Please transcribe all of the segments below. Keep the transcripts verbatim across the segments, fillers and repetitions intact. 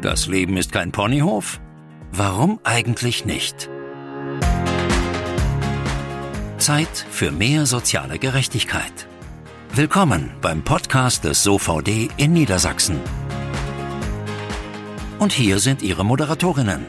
Das Leben ist kein Ponyhof? Warum eigentlich nicht? Zeit für mehr soziale Gerechtigkeit. Willkommen beim Podcast des S O V D in Niedersachsen. Und hier sind Ihre Moderatorinnen.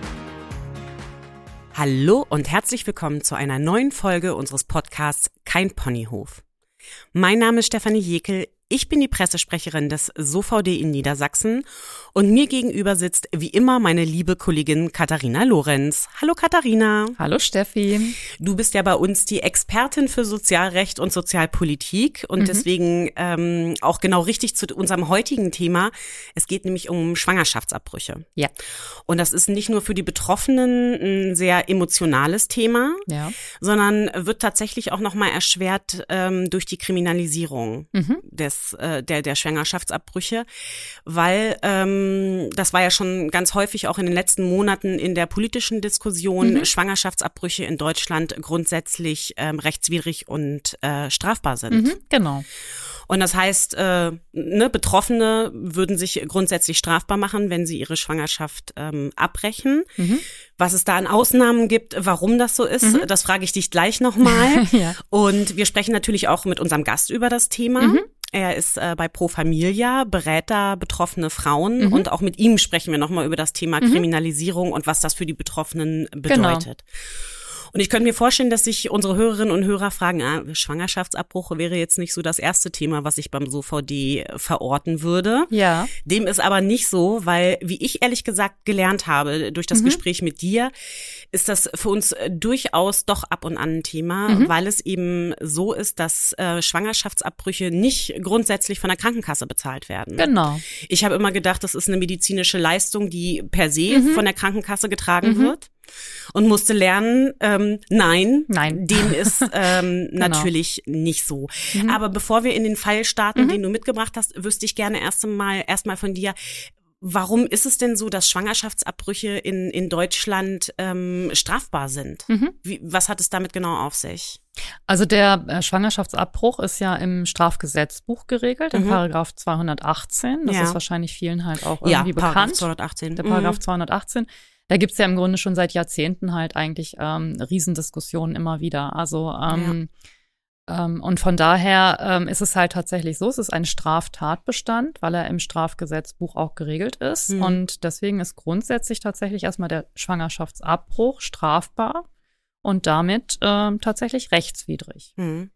Hallo und herzlich willkommen zu einer neuen Folge unseres Podcasts Kein Ponyhof. Mein Name ist Stefanie Jekel, ich bin die Pressesprecherin des S O V D in Niedersachsen und mir gegenüber sitzt wie immer meine liebe Kollegin Katharina Lorenz. Hallo Katharina. Hallo Steffi. Du bist ja bei uns die Expertin für Sozialrecht und Sozialpolitik und mhm. deswegen ähm, auch genau richtig zu unserem heutigen Thema. Es geht nämlich um Schwangerschaftsabbrüche. Ja. Und das ist nicht nur für die Betroffenen ein sehr emotionales Thema, ja. sondern wird tatsächlich auch nochmal erschwert ähm, durch die Kriminalisierung mhm. des Der, der Schwangerschaftsabbrüche, weil ähm, das war ja schon ganz häufig auch in den letzten Monaten in der politischen Diskussion, mhm. Schwangerschaftsabbrüche in Deutschland grundsätzlich ähm, rechtswidrig und äh, strafbar sind. Mhm, genau. Und das heißt, äh, ne, Betroffene würden sich grundsätzlich strafbar machen, wenn sie ihre Schwangerschaft ähm, abbrechen. Mhm. Was es da an Ausnahmen gibt, warum das so ist, mhm. das frage ich dich gleich nochmal. Ja. Und wir sprechen natürlich auch mit unserem Gast über das Thema. Mhm. Er ist äh, bei Pro Familia, berät da betroffene Frauen mhm. und auch mit ihm sprechen wir nochmal über das Thema mhm. Kriminalisierung und was das für die Betroffenen bedeutet. Genau. Und ich könnte mir vorstellen, dass sich unsere Hörerinnen und Hörer fragen, ah, Schwangerschaftsabbruch wäre jetzt nicht so das erste Thema, was ich beim S O V D verorten würde. Ja. Dem ist aber nicht so, weil, wie ich ehrlich gesagt gelernt habe durch das mhm. Gespräch mit dir, ist das für uns durchaus doch ab und an ein Thema, mhm. weil es eben so ist, dass äh, Schwangerschaftsabbrüche nicht grundsätzlich von der Krankenkasse bezahlt werden. Genau. Ich habe immer gedacht, das ist eine medizinische Leistung, die per se mhm. von der Krankenkasse getragen mhm. wird. Und musste lernen, ähm, nein, nein, dem ist ähm, genau. natürlich nicht so. Mhm. Aber bevor wir in den Fall starten, mhm. den du mitgebracht hast, wüsste ich gerne erst einmal erst mal von dir, warum ist es denn so, dass Schwangerschaftsabbrüche in in Deutschland ähm, strafbar sind? Mhm. Wie, was hat es damit genau auf sich? Also der äh, Schwangerschaftsabbruch ist ja im Strafgesetzbuch geregelt, in mhm. Paragraph zweihundertachtzehn. Das ja. ist wahrscheinlich vielen halt auch irgendwie ja, bekannt. Paragraph zweihundertachtzehn. Der Paragraph mhm. zweihundertachtzehn. Da gibt's ja im Grunde schon seit Jahrzehnten halt eigentlich ähm, Riesendiskussionen immer wieder. Also ähm, ja. ähm, und von daher ähm, ist es halt tatsächlich so, es ist ein Straftatbestand, weil er im Strafgesetzbuch auch geregelt ist. Mhm. Und deswegen ist grundsätzlich tatsächlich erstmal der Schwangerschaftsabbruch strafbar und damit ähm, tatsächlich rechtswidrig. Mhm.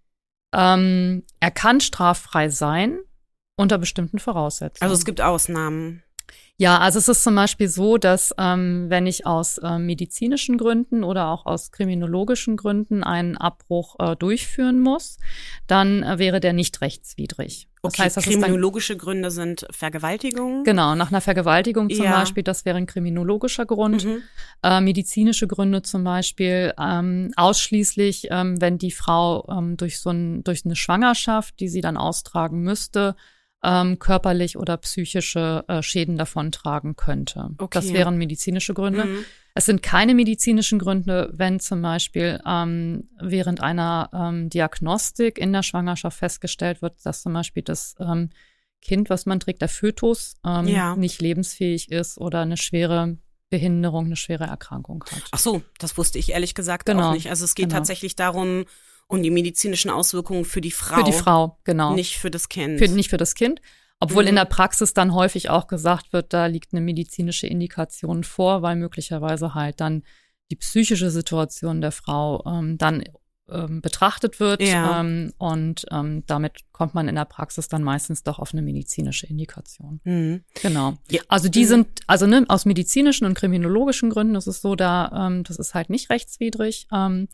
Ähm, er kann straffrei sein unter bestimmten Voraussetzungen. Also es gibt Ausnahmen. Ja, also es ist zum Beispiel so, dass ähm, wenn ich aus äh, medizinischen Gründen oder auch aus kriminologischen Gründen einen Abbruch äh, durchführen muss, dann äh, wäre der nicht rechtswidrig. Das okay, heißt, das kriminologische ist dann, Gründe sind Vergewaltigung? Genau, nach einer Vergewaltigung zum ja. Beispiel, das wäre ein kriminologischer Grund. Mhm. Äh, medizinische Gründe zum Beispiel ähm, ausschließlich, ähm, wenn die Frau ähm, durch so ein, durch eine Schwangerschaft, die sie dann austragen müsste, Ähm, körperlich oder psychische äh, Schäden davontragen könnte. Okay. Das wären medizinische Gründe. Mhm. Es sind keine medizinischen Gründe, wenn zum Beispiel ähm, während einer ähm, Diagnostik in der Schwangerschaft festgestellt wird, dass zum Beispiel das ähm, Kind, was man trägt, der Fötus, ähm, ja. nicht lebensfähig ist oder eine schwere Behinderung, eine schwere Erkrankung hat. Ach so, das wusste ich ehrlich gesagt genau. auch nicht. Also es geht genau. tatsächlich darum, um die medizinischen Auswirkungen für die Frau. Für die Frau, genau. Nicht für das Kind. Für, nicht für das Kind. Obwohl mhm. in der Praxis dann häufig auch gesagt wird, da liegt eine medizinische Indikation vor, weil möglicherweise halt dann die psychische Situation der Frau ähm, dann ähm, betrachtet wird. Ja. Ähm, und ähm, damit kommt man in der Praxis dann meistens doch auf eine medizinische Indikation. Mhm. Genau. Ja. Also die mhm. sind, also ne, aus medizinischen und kriminologischen Gründen ist es so, da ähm, das ist halt nicht rechtswidrig. Ähm,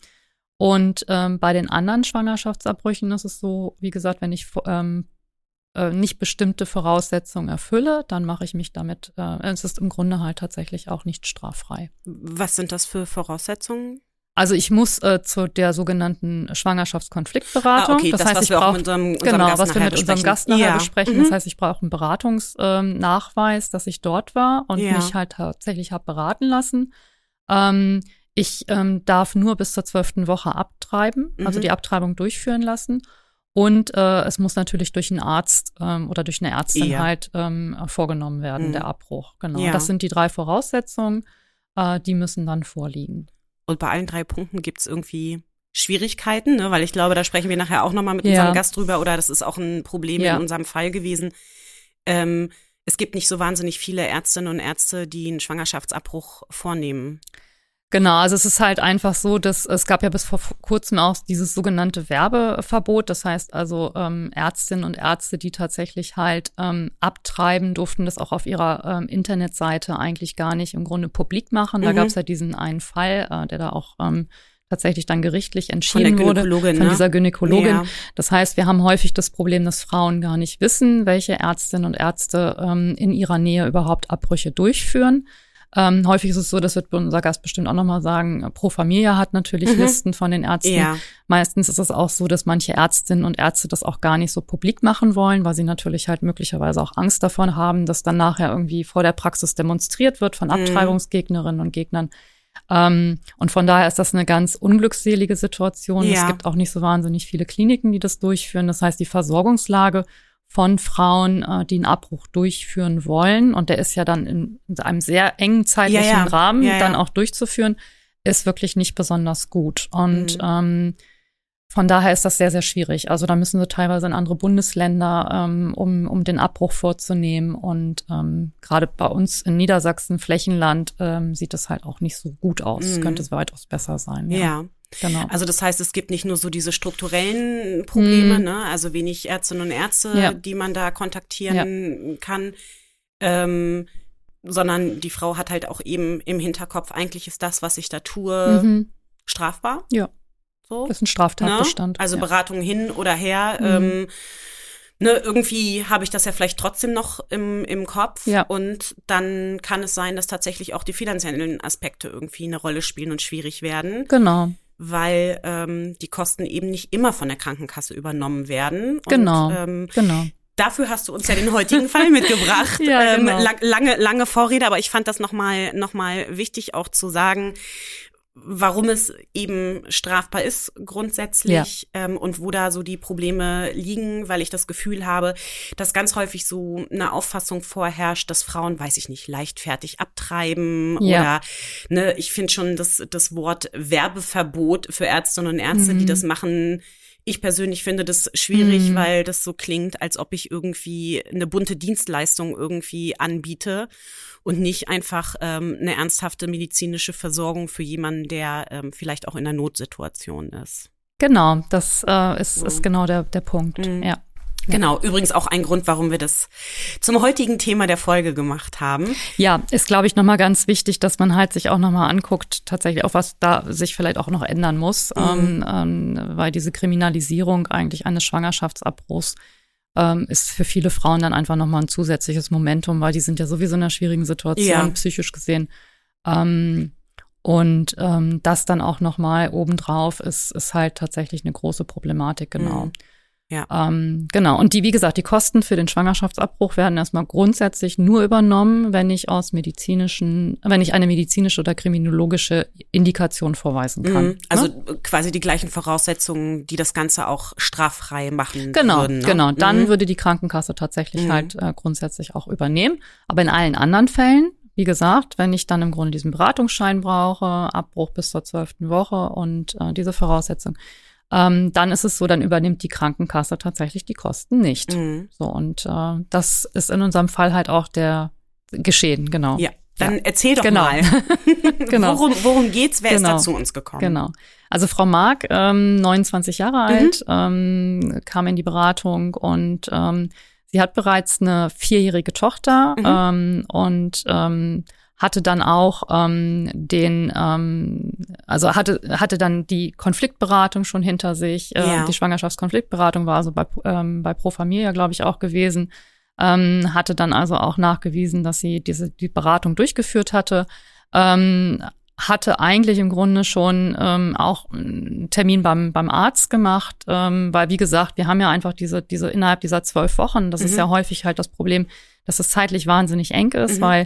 Und ähm, bei den anderen Schwangerschaftsabbrüchen ist es so, wie gesagt, wenn ich ähm, äh, nicht bestimmte Voraussetzungen erfülle, dann mache ich mich damit, äh, es ist im Grunde halt tatsächlich auch nicht straffrei. Was sind das für Voraussetzungen? Also ich muss äh, zu der sogenannten Schwangerschaftskonfliktberatung. Ah, okay, das, das heißt, was ich wir brauche, auch mit unserem, unserem genau, Gast was wir mit besprechen. unserem Gast nachher ja. besprechen. Mhm. Das heißt, ich brauche einen Beratungsnachweis, ähm, dass ich dort war und ja. mich halt tatsächlich habe beraten lassen. Ähm, Ich ähm, darf nur bis zur zwölften Woche abtreiben, also mhm. die Abtreibung durchführen lassen. Und äh, es muss natürlich durch einen Arzt ähm, oder durch eine Ärztin ja. halt ähm, vorgenommen werden, mhm. der Abbruch. Genau. Ja. Das sind die drei Voraussetzungen, äh, die müssen dann vorliegen. Und bei allen drei Punkten gibt es irgendwie Schwierigkeiten, ne? Weil ich glaube, da sprechen wir nachher auch nochmal mit ja. unserem Gast drüber, oder das ist auch ein Problem ja. in unserem Fall gewesen. Ähm, es gibt nicht so wahnsinnig viele Ärztinnen und Ärzte, die einen Schwangerschaftsabbruch vornehmen. Genau, also es ist halt einfach so, dass es gab ja bis vor kurzem auch dieses sogenannte Werbeverbot. Das heißt also, ähm, Ärztinnen und Ärzte, die tatsächlich halt ähm, abtreiben, durften das auch auf ihrer ähm, Internetseite eigentlich gar nicht im Grunde publik machen. Da mhm. gab es ja diesen einen Fall, äh, der da auch ähm, tatsächlich dann gerichtlich entschieden wurde von ne? dieser Gynäkologin. Ja. Das heißt, wir haben häufig das Problem, dass Frauen gar nicht wissen, welche Ärztinnen und Ärzte ähm, in ihrer Nähe überhaupt Abbrüche durchführen. Ähm, häufig ist es so, das wird unser Gast bestimmt auch nochmal sagen, Pro Familia hat natürlich mhm. Listen von den Ärzten. Ja. Meistens ist es auch so, dass manche Ärztinnen und Ärzte das auch gar nicht so publik machen wollen, weil sie natürlich halt möglicherweise auch Angst davon haben, dass dann nachher irgendwie vor der Praxis demonstriert wird von Abtreibungsgegnerinnen und Gegnern. Ähm, und von daher ist das eine ganz unglückselige Situation. Ja. Es gibt auch nicht so wahnsinnig viele Kliniken, die das durchführen. Das heißt, die Versorgungslage von Frauen, äh, die einen Abbruch durchführen wollen, und der ist ja dann in, in einem sehr engen zeitlichen ja, ja. Rahmen ja, ja. dann auch durchzuführen, ist wirklich nicht besonders gut. Und mhm. ähm, von daher ist das sehr, sehr schwierig. Also da müssen sie teilweise in andere Bundesländer, ähm, um um den Abbruch vorzunehmen. Und ähm, gerade bei uns in Niedersachsen, Flächenland, ähm, sieht das halt auch nicht so gut aus. Es mhm. könnte es weitaus besser sein. Ja. ja. Genau. Also das heißt, es gibt nicht nur so diese strukturellen Probleme, mm. ne? Also wenig Ärztinnen und Ärzte, ja. die man da kontaktieren ja. kann, ähm, sondern die Frau hat halt auch eben im Hinterkopf, eigentlich ist das, was ich da tue, mhm. strafbar. Ja, so. Das ist ein Straftatbestand. Ne? Also ja. Beratung hin oder her. Mhm. Ähm, ne, irgendwie habe ich das ja vielleicht trotzdem noch im, im Kopf. Ja. Und dann kann es sein, dass tatsächlich auch die finanziellen Aspekte irgendwie eine Rolle spielen und schwierig werden. Genau. Weil ähm, die Kosten eben nicht immer von der Krankenkasse übernommen werden. Genau, und, ähm, genau. Dafür hast du uns ja den heutigen Fall mitgebracht. ja, genau. ähm, lang, lange, lange Vorrede, aber ich fand das nochmal noch mal wichtig auch zu sagen, warum es eben strafbar ist grundsätzlich ja. ähm, und wo da so die Probleme liegen, weil ich das Gefühl habe, dass ganz häufig so eine Auffassung vorherrscht, dass Frauen, weiß ich nicht, leichtfertig abtreiben ja. oder ne, ich finde schon das, das Wort Werbeverbot für Ärztinnen und Ärzte, mhm. die das machen. Ich persönlich finde das schwierig, mhm. weil das so klingt, als ob ich irgendwie eine bunte Dienstleistung irgendwie anbiete und nicht einfach ähm, eine ernsthafte medizinische Versorgung für jemanden, der ähm, vielleicht auch in einer Notsituation ist. Genau, das äh, ist, so. ist genau der, der Punkt, mhm. ja. Genau, übrigens auch ein Grund, warum wir das zum heutigen Thema der Folge gemacht haben. Ja, ist, glaube ich, nochmal ganz wichtig, dass man halt sich auch nochmal anguckt, tatsächlich auch, was da sich vielleicht auch noch ändern muss, mhm. ähm, ähm, weil diese Kriminalisierung eigentlich eines Schwangerschaftsabbruchs ähm, ist für viele Frauen dann einfach nochmal ein zusätzliches Momentum, weil die sind ja sowieso in einer schwierigen Situation, ja. psychisch gesehen. Ähm, und ähm, das dann auch nochmal obendrauf ist, ist halt tatsächlich eine große Problematik, genau. Mhm. Ja. Ähm, genau. Und die, wie gesagt, die Kosten für den Schwangerschaftsabbruch werden erstmal grundsätzlich nur übernommen, wenn ich aus medizinischen, wenn ich eine medizinische oder kriminologische Indikation vorweisen kann. Mhm. Also ne? quasi die gleichen Voraussetzungen, die das Ganze auch straffrei machen genau, würden. Ne? Genau, dann mhm. würde die Krankenkasse tatsächlich mhm. halt äh, grundsätzlich auch übernehmen. Aber in allen anderen Fällen, wie gesagt, wenn ich dann im Grunde diesen Beratungsschein brauche, Abbruch bis zur zwölften Woche und äh, diese Voraussetzung, Ähm, dann ist es so, dann übernimmt die Krankenkasse tatsächlich die Kosten nicht. Mhm. So, und äh, das ist in unserem Fall halt auch der geschehen, genau. Ja, dann ja. erzähl doch genau. mal. genau. Worum, worum geht's? Wer genau. ist da zu uns gekommen? Genau. Also Frau Mark, ähm, neunundzwanzig Jahre alt, mhm. ähm, kam in die Beratung und ähm, sie hat bereits eine vierjährige Tochter mhm. ähm, und ähm, hatte dann auch ähm, den, ähm, also hatte hatte dann die Konfliktberatung schon hinter sich. Äh, ja. Die Schwangerschaftskonfliktberatung war also bei ähm, bei Pro Familia, glaube ich, auch gewesen. Ähm, hatte dann also auch nachgewiesen, dass sie diese die Beratung durchgeführt hatte. Ähm, hatte eigentlich im Grunde schon ähm, auch einen Termin beim beim Arzt gemacht, ähm, weil wie gesagt, wir haben ja einfach diese diese innerhalb dieser zwölf Wochen. Das mhm. ist ja häufig halt das Problem, dass es zeitlich wahnsinnig eng ist, mhm. weil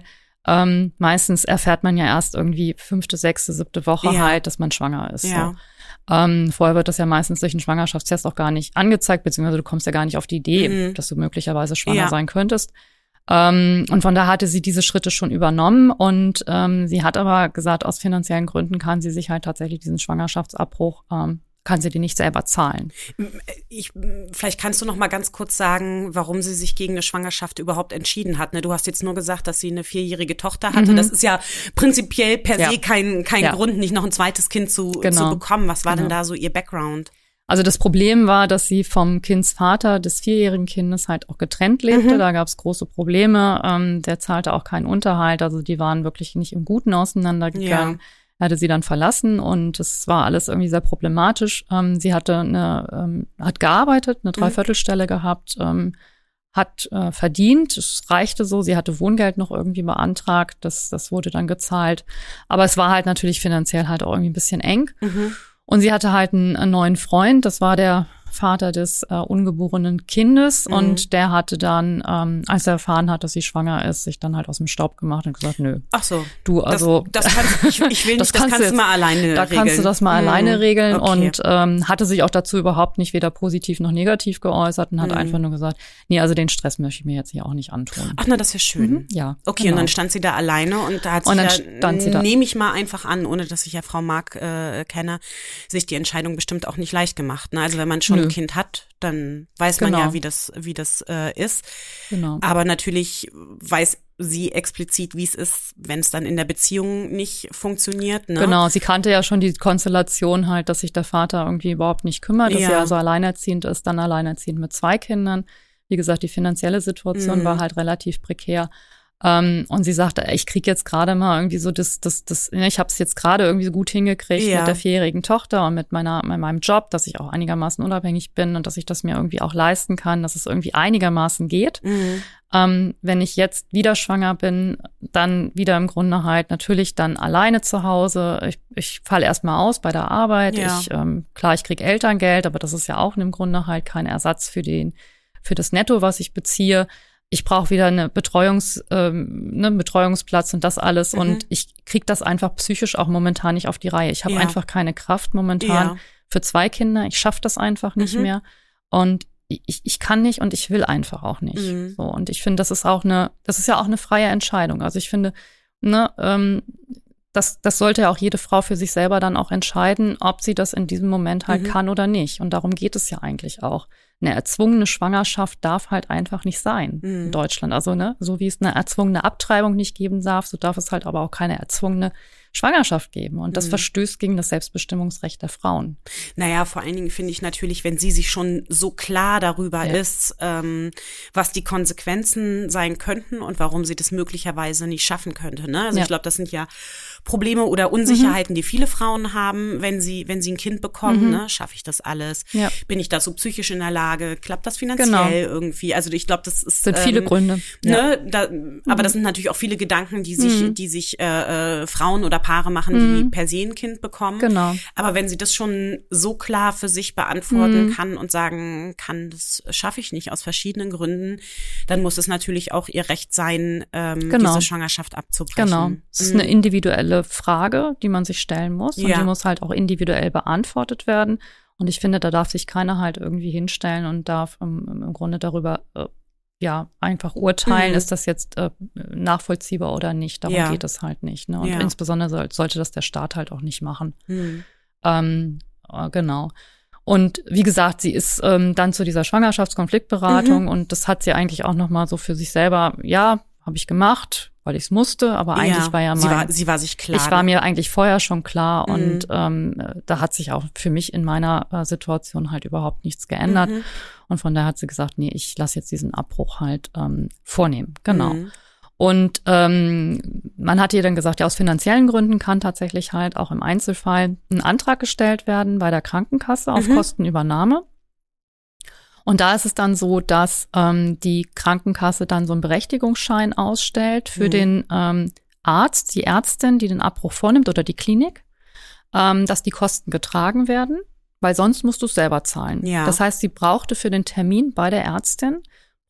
Ähm, meistens erfährt man ja erst irgendwie fünfte, sechste, siebte Woche ja. halt, dass man schwanger ist. Ja. So. Ähm, vorher wird das ja meistens durch einen Schwangerschaftstest auch gar nicht angezeigt, beziehungsweise du kommst ja gar nicht auf die Idee, mhm. dass du möglicherweise schwanger ja. sein könntest. Ähm, und von da hatte sie diese Schritte schon übernommen und ähm, sie hat aber gesagt, aus finanziellen Gründen kann sie sich halt tatsächlich diesen Schwangerschaftsabbruch ähm, kann sie die nicht selber zahlen. Ich, vielleicht kannst du noch mal ganz kurz sagen, warum sie sich gegen eine Schwangerschaft überhaupt entschieden hat. Ne? Du hast jetzt nur gesagt, dass sie eine vierjährige Tochter hatte. Mhm. Das ist ja prinzipiell per se ja. kein, kein ja. Grund, nicht noch ein zweites Kind zu, genau. zu bekommen. Was war genau. denn da so ihr Background? Also das Problem war, dass sie vom Kindsvater des vierjährigen Kindes halt auch getrennt lebte. Mhm. Da gab es große Probleme. Ähm, der zahlte auch keinen Unterhalt. Also die waren wirklich nicht im Guten auseinandergegangen. Ja. Er hatte sie dann verlassen und es war alles irgendwie sehr problematisch. Ähm, sie hatte eine, ähm, hat gearbeitet, eine Dreiviertelstelle mhm. gehabt, ähm, hat äh, verdient. Es reichte so. Sie hatte Wohngeld noch irgendwie beantragt. Das, das wurde dann gezahlt. Aber es war halt natürlich finanziell halt auch irgendwie ein bisschen eng. Mhm. Und sie hatte halt einen, einen neuen Freund. Das war der Vater des äh, ungeborenen Kindes mhm. und der hatte dann, ähm, als er erfahren hat, dass sie schwanger ist, sich dann halt aus dem Staub gemacht und gesagt, nö. Ach so. Du, also. Das, das kannst, ich, ich will nicht, das, das kannst du jetzt, mal alleine da regeln. Da kannst du das mal mhm. alleine regeln okay. und ähm, hatte sich auch dazu überhaupt nicht weder positiv noch negativ geäußert und hat mhm. einfach nur gesagt, nee, also den Stress möchte ich mir jetzt hier auch nicht antun. Ach na, das ist ja schön. Mhm. Ja. Okay, genau. Und dann stand sie da alleine und da hat und sich dann ja, nehme ich mal einfach an, ohne dass ich ja Frau Mark äh, kenne, sich die Entscheidung bestimmt auch nicht leicht gemacht. Ne? Also wenn man schon Nö. ein Kind hat, dann weiß man genau. ja, wie das, wie das äh, ist. Genau. Aber natürlich weiß sie explizit, wie es ist, wenn es dann in der Beziehung nicht funktioniert. Ne? Genau, sie kannte ja schon die Konstellation halt, dass sich der Vater irgendwie überhaupt nicht kümmert, dass ja. sie also alleinerziehend ist, dann alleinerziehend mit zwei Kindern. Wie gesagt, die finanzielle Situation mhm. war halt relativ prekär. Um, und sie sagte, ich krieg jetzt gerade mal irgendwie so das, das, das, ich habe es jetzt gerade irgendwie so gut hingekriegt ja. mit der vierjährigen Tochter und mit meiner, mit meinem Job, dass ich auch einigermaßen unabhängig bin und dass ich das mir irgendwie auch leisten kann, dass es irgendwie einigermaßen geht. Mhm. Um, wenn ich jetzt wieder schwanger bin, dann wieder im Grunde halt natürlich dann alleine zu Hause. Ich, ich falle erstmal aus bei der Arbeit. Ja. Ich, ähm, klar, ich krieg Elterngeld, aber das ist ja auch im Grunde halt kein Ersatz für den, für das Netto, was ich beziehe. Ich brauche wieder eine Betreuungs, ähm, ne, Betreuungsplatz und das alles. Mhm. Und ich krieg das einfach psychisch auch momentan nicht auf die Reihe. Ich habe ja. einfach keine Kraft momentan ja. für zwei Kinder. Ich schaffe das einfach nicht mhm. mehr. Und ich, ich kann nicht und ich will einfach auch nicht. Mhm. So, und ich finde, das ist auch eine, das ist ja auch eine freie Entscheidung. Also ich finde, ne, ähm, das, das sollte ja auch jede Frau für sich selber dann auch entscheiden, ob sie das in diesem Moment halt mhm. kann oder nicht. Und darum geht es ja eigentlich auch. Eine erzwungene Schwangerschaft darf halt einfach nicht sein mhm. in Deutschland. Also, ne, so wie es eine erzwungene Abtreibung nicht geben darf, so darf es halt aber auch keine erzwungene Schwangerschaft geben. Und das mhm. verstößt gegen das Selbstbestimmungsrecht der Frauen. Naja, vor allen Dingen finde ich natürlich, wenn sie sich schon so klar darüber ja. ist, ähm, was die Konsequenzen sein könnten und warum sie das möglicherweise nicht schaffen könnte. Ne? Also ja. ich glaube, das sind ja Probleme oder Unsicherheiten, mhm. die viele Frauen haben, wenn sie, wenn sie ein Kind bekommen. Mhm. Ne? Schaffe ich das alles? Ja. Bin ich dazu psychisch in der Lage? Klappt das finanziell genau. irgendwie? Also ich glaube, das ist sind viele ähm, Gründe. Ne? Ja. Da, aber mhm. das sind natürlich auch viele Gedanken, die sich, mhm. die sich äh, äh, Frauen oder Paare machen, mhm. die per se ein Kind bekommen. Genau. Aber wenn sie das schon so klar für sich beantworten mhm. kann und sagen kann, das schaffe ich nicht aus verschiedenen Gründen, dann muss es natürlich auch ihr Recht sein, ähm, genau. diese Schwangerschaft abzubrechen. Genau. Es ist mhm. eine individuelle Frage, die man sich stellen muss. Und ja. die muss halt auch individuell beantwortet werden. Und ich finde, da darf sich keiner halt irgendwie hinstellen und darf im, im Grunde darüber äh, ja, einfach urteilen, mhm. ist das jetzt äh, nachvollziehbar oder nicht. Darum ja. geht es halt nicht. Ne? Und ja. insbesondere soll, sollte das der Staat halt auch nicht machen. Mhm. Ähm, äh, genau. Und wie gesagt, sie ist ähm, dann zu dieser Schwangerschaftskonfliktberatung mhm. und das hat sie eigentlich auch nochmal so für sich selber, ja, habe ich gemacht, weil ich es musste, aber eigentlich ja. war ja mein, sie war, sie war sich klar. Ich war mir eigentlich vorher schon klar mhm. und ähm, da hat sich auch für mich in meiner äh, Situation halt überhaupt nichts geändert. Mhm. Und von daher hat sie gesagt, nee, ich lasse jetzt diesen Abbruch halt ähm, vornehmen. Genau. Mhm. Und ähm, man hat ihr dann gesagt, ja, aus finanziellen Gründen kann tatsächlich halt auch im Einzelfall ein Antrag gestellt werden bei der Krankenkasse auf mhm. Kostenübernahme. Und da ist es dann so, dass ähm, die Krankenkasse dann so einen Berechtigungsschein ausstellt für mhm. den ähm, Arzt, die Ärztin, die den Abbruch vornimmt oder die Klinik, ähm, dass die Kosten getragen werden, weil sonst musst du es selber zahlen. Ja. Das heißt, sie brauchte für den Termin bei der Ärztin,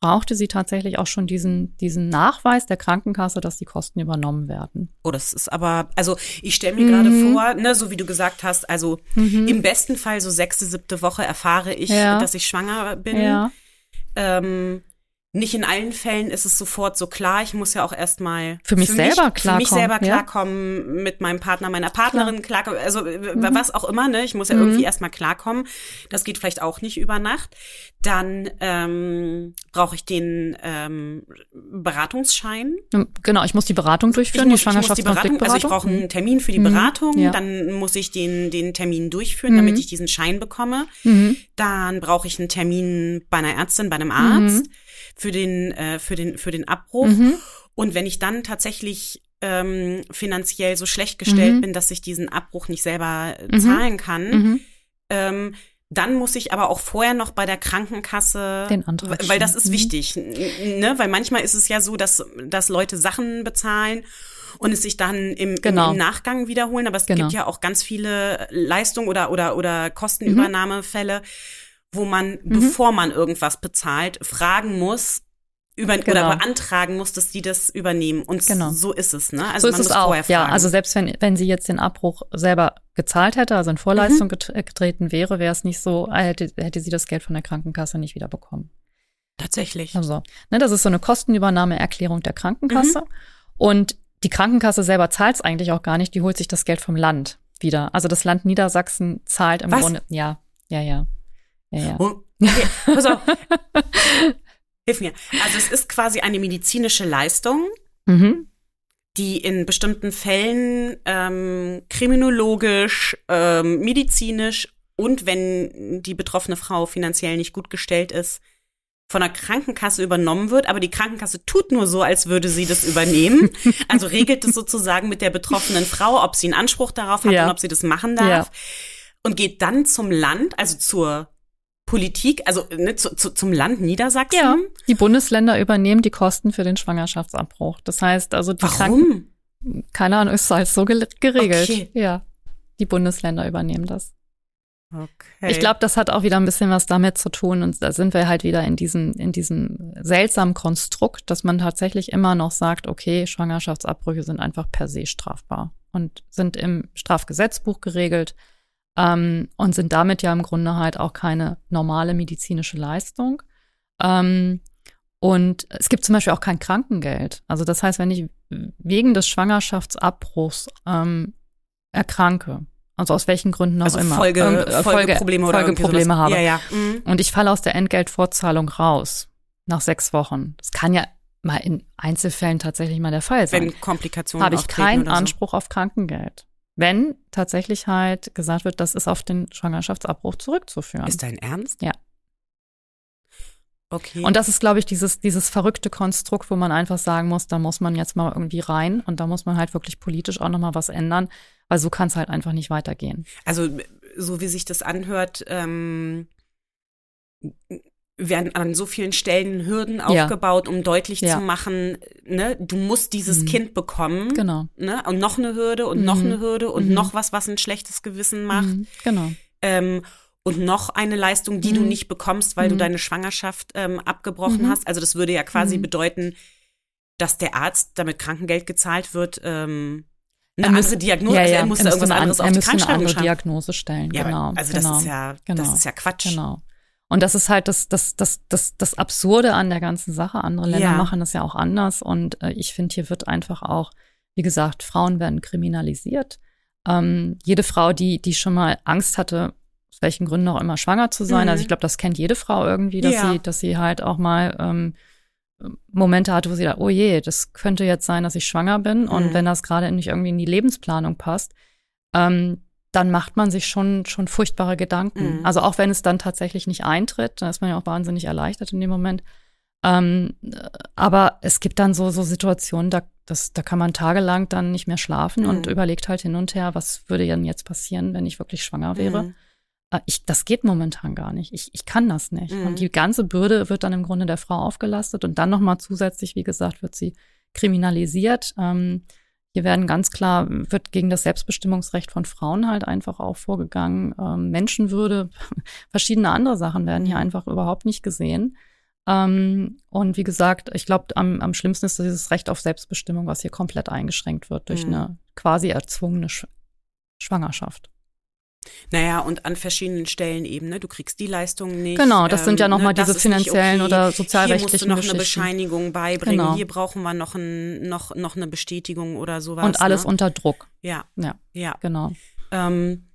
brauchte sie tatsächlich auch schon diesen diesen Nachweis der Krankenkasse, dass die Kosten übernommen werden. Oh, das ist aber, also ich stelle mir mhm. gerade vor, ne, so wie du gesagt hast, also mhm. im besten Fall so sechste, siebte Woche erfahre ich, ja. dass ich schwanger bin. Ja. Ähm, Nicht in allen Fällen ist es sofort so klar. Ich muss ja auch erstmal für mich für selber mich, klarkommen. Für mich selber klarkommen, ja. mit meinem Partner, meiner Partnerin klar. klarkommen. Also mhm. was auch immer, ne? Ich muss ja mhm. irgendwie erstmal klarkommen. Das geht vielleicht auch nicht über Nacht. Dann ähm, brauche ich den ähm, Beratungsschein. Genau, ich muss die Beratung durchführen, ich muss, die Schwangerschaftskonfliktberatung. Also ich brauche einen Termin für die mhm. Beratung. Ja. Dann muss ich den den Termin durchführen, mhm. damit ich diesen Schein bekomme. Mhm. Dann brauche ich einen Termin bei einer Ärztin, bei einem Arzt. Mhm. für den äh, für den für den Abbruch mhm. und wenn ich dann tatsächlich ähm, finanziell so schlecht gestellt mhm. bin, dass ich diesen Abbruch nicht selber äh, zahlen kann, mhm. ähm, dann muss ich aber auch vorher noch bei der Krankenkasse, den Antrag weil das ist mhm. wichtig, ne? Weil manchmal ist es ja so, dass dass Leute Sachen bezahlen und es sich dann im, genau. im, im Nachgang wiederholen, aber es genau. gibt ja auch ganz viele Leistung oder oder oder Kostenübernahmefälle, mhm. wo man, mhm. bevor man irgendwas bezahlt, fragen muss über, genau. oder beantragen muss, dass die das übernehmen. Und genau. so ist es, ne? Also so man ist muss es auch. Vorher fragen. Ja, also selbst wenn wenn sie jetzt den Abbruch selber gezahlt hätte, also in Vorleistung mhm. getreten wäre, wäre es nicht so, hätte, hätte sie das Geld von der Krankenkasse nicht wieder bekommen. Tatsächlich. Also, ne, das ist so eine Kostenübernahmeerklärung der Krankenkasse. Mhm. Und die Krankenkasse selber zahlt es eigentlich auch gar nicht, die holt sich das Geld vom Land wieder. Also das Land Niedersachsen zahlt im Was? Grunde, ja, ja, ja. Ja, ja. Oh, okay, pass auf. Hilf mir. Also es ist quasi eine medizinische Leistung, mhm. die in bestimmten Fällen ähm, kriminologisch, ähm, medizinisch und wenn die betroffene Frau finanziell nicht gut gestellt ist, von der Krankenkasse übernommen wird. Aber die Krankenkasse tut nur so, als würde sie das übernehmen. Also regelt es sozusagen mit der betroffenen Frau, ob sie einen Anspruch darauf hat ja. und ob sie das machen darf. Ja. Und geht dann zum Land, also zur Politik, also ne, zu, zu, zum Land Niedersachsen. Ja, die Bundesländer übernehmen die Kosten für den Schwangerschaftsabbruch. Das heißt also, die Warum? Kranken- keine Ahnung, ist halt so geregelt. Okay. Ja, die Bundesländer übernehmen das. Okay. Ich glaube, das hat auch wieder ein bisschen was damit zu tun. Und da sind wir halt wieder in diesem, in diesem seltsamen Konstrukt, dass man tatsächlich immer noch sagt, okay, Schwangerschaftsabbrüche sind einfach per se strafbar und sind im Strafgesetzbuch geregelt. Ähm, und sind damit ja im Grunde halt auch keine normale medizinische Leistung. Ähm, und es gibt zum Beispiel auch kein Krankengeld. Also das heißt, wenn ich wegen des Schwangerschaftsabbruchs ähm, erkranke, also aus welchen Gründen auch also immer, Folge, äh, Folgeprobleme oder Folgeprobleme habe, ja, ja. Mhm. und ich falle aus der Entgeltfortzahlung raus nach sechs Wochen. Das kann ja mal in Einzelfällen tatsächlich mal der Fall sein. Wenn Komplikationen habe ich keinen so. Anspruch auf Krankengeld. Wenn tatsächlich halt gesagt wird, das ist auf den Schwangerschaftsabbruch zurückzuführen. Ist dein Ernst? Ja. Okay. Und das ist, glaube ich, dieses dieses verrückte Konstrukt, wo man einfach sagen muss, da muss man jetzt mal irgendwie rein und da muss man halt wirklich politisch auch nochmal was ändern, weil so kann es halt einfach nicht weitergehen. Also so wie sich das anhört, ähm, werden an so vielen Stellen Hürden ja. aufgebaut, um deutlich ja. zu machen, ne, du musst dieses mhm. Kind bekommen. Genau. Ne, und noch eine Hürde und mhm. noch eine Hürde und mhm. noch was, was ein schlechtes Gewissen macht. Mhm. Genau. Ähm, und noch eine Leistung, die mhm. du nicht bekommst, weil mhm. du deine Schwangerschaft ähm, abgebrochen mhm. hast. Also das würde ja quasi mhm. bedeuten, dass der Arzt, damit Krankengeld gezahlt wird, ähm, eine er andere Diagnose, ja, also ja, er muss da irgendwas eine, anderes er auf die müsste eine andere Krankschreibung Diagnose stellen. Ja, genau. Also genau, das ist ja, genau, das ist ja Quatsch. Genau. Und das ist halt das, das, das, das, das Absurde an der ganzen Sache. Andere Länder ja. machen das ja auch anders. Und äh, ich finde, hier wird einfach auch, wie gesagt, Frauen werden kriminalisiert. Ähm, jede Frau, die, die schon mal Angst hatte, aus welchen Gründen auch immer schwanger zu sein. Mhm. Also ich glaube, das kennt jede Frau irgendwie, dass ja. sie, dass sie halt auch mal ähm, Momente hatte, wo sie da, oh je, das könnte jetzt sein, dass ich schwanger bin. Mhm. Und wenn das gerade nicht irgendwie in die Lebensplanung passt, ähm, dann macht man sich schon schon furchtbare Gedanken. Mhm. Also auch wenn es dann tatsächlich nicht eintritt, dann ist man ja auch wahnsinnig erleichtert in dem Moment. Ähm, aber es gibt dann so so Situationen, da das da kann man tagelang dann nicht mehr schlafen mhm. und überlegt halt hin und her, was würde denn jetzt passieren, wenn ich wirklich schwanger wäre. Mhm. Äh, ich das geht momentan gar nicht. Ich ich kann das nicht. Mhm. Und die ganze Bürde wird dann im Grunde der Frau aufgelastet und dann noch mal zusätzlich, wie gesagt, wird sie kriminalisiert. Ähm, Hier werden ganz klar, wird gegen das Selbstbestimmungsrecht von Frauen halt einfach auch vorgegangen. Ähm, Menschenwürde, verschiedene andere Sachen werden hier einfach überhaupt nicht gesehen. Ähm, und wie gesagt, ich glaube, am, am schlimmsten ist dieses Recht auf Selbstbestimmung, was hier komplett eingeschränkt wird durch mhm. eine quasi erzwungene Sch- Schwangerschaft. Naja, und an verschiedenen Stellen eben, ne? Du kriegst die Leistungen nicht. Genau, das sind ja nochmal ne, diese finanziellen okay. oder sozialrechtlichen Hier musst du noch Geschichten. eine Bescheinigung beibringen, genau. Hier brauchen wir noch, ein, noch, noch eine Bestätigung oder sowas. Und alles ne? unter Druck. Ja, ja, ja. Genau. Ähm,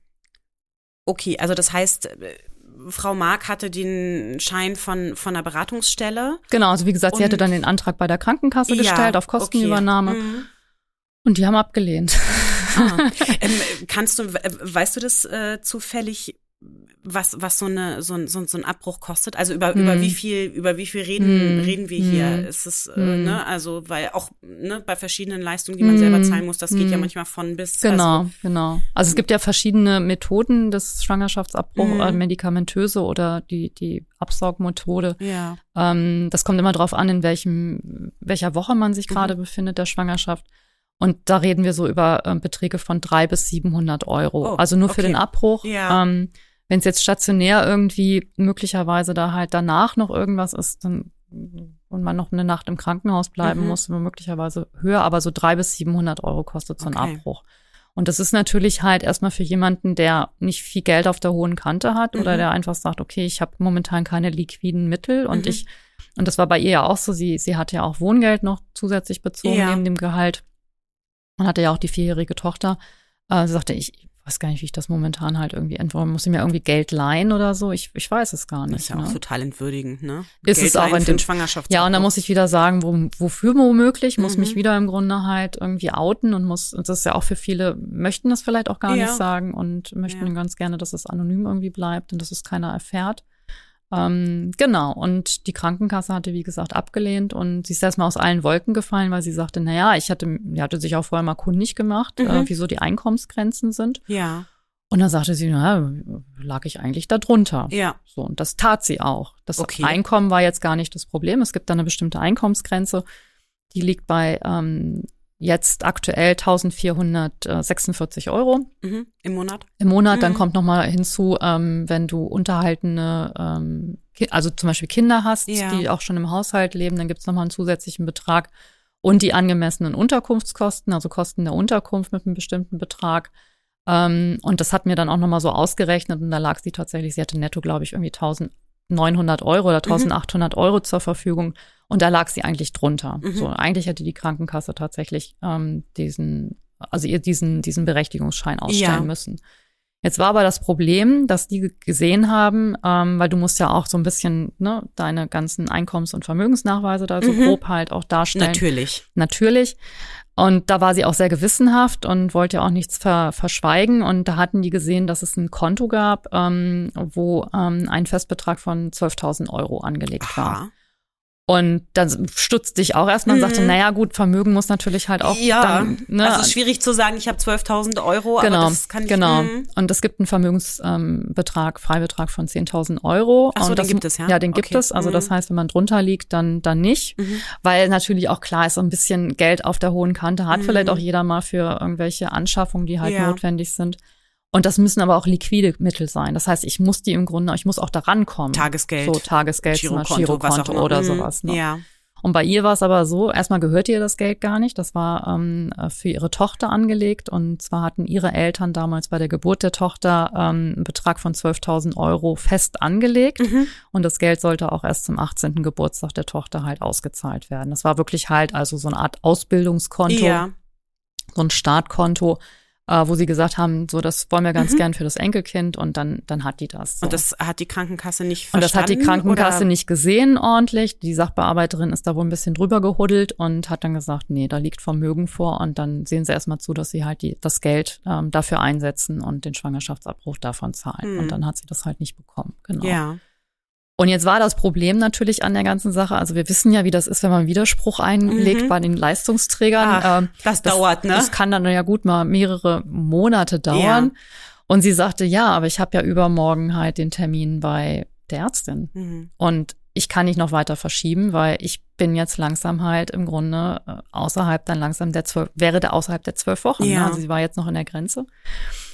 okay, also das heißt, Frau Mark hatte den Schein von, von einer Beratungsstelle. Genau, also wie gesagt, und, sie hatte dann den Antrag bei der Krankenkasse ja, gestellt auf Kostenübernahme. Okay. Mhm. Und die haben abgelehnt. Ah. ähm, kannst du, weißt du das äh, zufällig, was was so eine so ein so, so ein Abbruch kostet? Also über mm. über wie viel über wie viel reden mm. reden wir hier? Mm. Ist es äh, mm. ne also weil auch ne bei verschiedenen Leistungen, die man mm. selber zahlen muss, das geht mm. ja manchmal von bis. Genau, also, genau. Also es gibt ja verschiedene Methoden des Schwangerschaftsabbruchs, mm. äh, medikamentöse oder die die Absaugmethode. Ja. Ähm, das kommt immer drauf an, in welchem welcher Woche man sich gerade mm. befindet der Schwangerschaft. Und da reden wir so über äh, Beträge von drei bis siebenhundert Euro. Oh, also nur okay. für den Abbruch. Ja. Ähm, wenn es jetzt stationär irgendwie möglicherweise da halt danach noch irgendwas ist, dann und man noch eine Nacht im Krankenhaus bleiben mhm. muss, möglicherweise höher, aber so drei bis siebenhundert Euro kostet so ein okay. Abbruch. Und das ist natürlich halt erstmal für jemanden, der nicht viel Geld auf der hohen Kante hat mhm. oder der einfach sagt, okay, ich habe momentan keine liquiden Mittel und mhm. ich und das war bei ihr ja auch so, sie sie hat ja auch Wohngeld noch zusätzlich bezogen ja. neben dem Gehalt. Und hatte ja auch die vierjährige Tochter. Äh, sie sagte, ich, ich weiß gar nicht, wie ich das momentan halt irgendwie, entweder muss ich mir irgendwie Geld leihen oder so. Ich, ich weiß es gar nicht. Das ist ja ne? auch total entwürdigend, ne? Ist Geld es auch in den Schwangerschafts. Ja, und dann muss ich wieder sagen, wo, wofür womöglich, muss Mhm. mich wieder im Grunde halt irgendwie outen und muss, und das ist ja auch für viele, möchten das vielleicht auch gar Ja. nicht sagen und möchten Ja. ganz gerne, dass es anonym irgendwie bleibt und dass es keiner erfährt. Ähm, genau, und die Krankenkasse hatte, wie gesagt, abgelehnt und sie ist erstmal aus allen Wolken gefallen, weil sie sagte, na ja, ich hatte, die hatte sich auch vorher mal kundig gemacht, Mhm. äh, wieso die Einkommensgrenzen sind. Ja. Und dann sagte sie, na, lag ich eigentlich da drunter. Ja. So, und das tat sie auch. Das Okay. Einkommen war jetzt gar nicht das Problem. Es gibt da eine bestimmte Einkommensgrenze, die liegt bei ähm, jetzt aktuell eintausendvierhundertsechsundvierzig Euro Mhm. Im Monat? im Monat. Mhm. Dann kommt noch mal hinzu, ähm, wenn du unterhaltene, ähm, Ki- also zum Beispiel Kinder hast, Ja. die auch schon im Haushalt leben, dann gibt's noch mal einen zusätzlichen Betrag und die angemessenen Unterkunftskosten, also Kosten der Unterkunft mit einem bestimmten Betrag. Ähm, und das hat mir dann auch noch mal so ausgerechnet und da lag sie tatsächlich, sie hatte netto, glaube ich, irgendwie eintausendneunhundert Euro oder eintausendachthundert Euro zur Verfügung. Und da lag sie eigentlich drunter. Mhm. So, eigentlich hätte die Krankenkasse tatsächlich ähm, diesen, also ihr diesen, diesen Berechtigungsschein ausstellen Ja. müssen. Jetzt war aber das Problem, dass die gesehen haben, ähm, weil du musst ja auch so ein bisschen ne, deine ganzen Einkommens- und Vermögensnachweise da so Mhm. grob halt auch darstellen. Natürlich. Natürlich. Und da war sie auch sehr gewissenhaft und wollte ja auch nichts ver verschweigen. Und da hatten die gesehen, dass es ein Konto gab, ähm, wo ähm, ein Festbetrag von zwölftausend Euro angelegt war. Aha. Und dann stutzte ich auch erstmal und sagte, Mhm. naja gut, Vermögen muss natürlich halt auch Ja, dann, ne, also es ist schwierig zu sagen, ich habe zwölftausend Euro, genau, aber das kann ich genau. Mhm. Und es gibt einen Vermögensbetrag, ähm, Freibetrag von zehntausend Euro. Ach so, und den das, gibt es, ja? Ja, den gibt Okay. es. Also Mhm. das heißt, wenn man drunter liegt, dann dann nicht. Mhm. Weil natürlich auch klar ist, so ein bisschen Geld auf der hohen Kante hat Mhm. vielleicht auch jeder mal für irgendwelche Anschaffungen, die halt Ja. notwendig sind. Und das müssen aber auch liquide Mittel sein. Das heißt, ich muss die im Grunde, ich muss auch da rankommen. Tagesgeld. So Tagesgeld, zum Beispiel Girokonto, was auch Girokonto immer. oder Mhm. sowas. Ne? Ja. Und bei ihr war es aber so, erstmal gehörte ihr das Geld gar nicht. Das war ähm, für ihre Tochter angelegt. Und zwar hatten ihre Eltern damals bei der Geburt der Tochter ähm, einen Betrag von zwölftausend Euro fest angelegt. Mhm. Und das Geld sollte auch erst zum achtzehnten Geburtstag der Tochter halt ausgezahlt werden. Das war wirklich halt also so eine Art Ausbildungskonto, Ja. so ein Startkonto, äh, wo sie gesagt haben, so das wollen wir ganz Mhm. gern für das Enkelkind. Und dann dann hat die das. So. Und das hat die Krankenkasse nicht Und verstanden? das hat die Krankenkasse oder? nicht gesehen ordentlich. Die Sachbearbeiterin ist da wohl ein bisschen drüber gehuddelt und hat dann gesagt, nee, da liegt Vermögen vor. Und dann sehen sie erstmal zu, dass sie halt die, das Geld ähm, dafür einsetzen und den Schwangerschaftsabbruch davon zahlen. Hm. Und dann hat sie das halt nicht bekommen. Genau. Ja. Und jetzt war das Problem natürlich an der ganzen Sache. Also wir wissen ja, wie das ist, wenn man Widerspruch einlegt Mhm. bei den Leistungsträgern. Ach, ähm, das dauert, ne? Das kann dann ja gut mal mehrere Monate dauern. Ja. Und sie sagte, ja, aber ich habe ja übermorgen halt den Termin bei der Ärztin. Mhm. Und ich kann nicht noch weiter verschieben, weil ich bin jetzt langsam halt im Grunde äh, außerhalb dann langsam der zwölf, wäre der außerhalb der zwölf Wochen. Ja. Ne? Also sie war jetzt noch in der Grenze.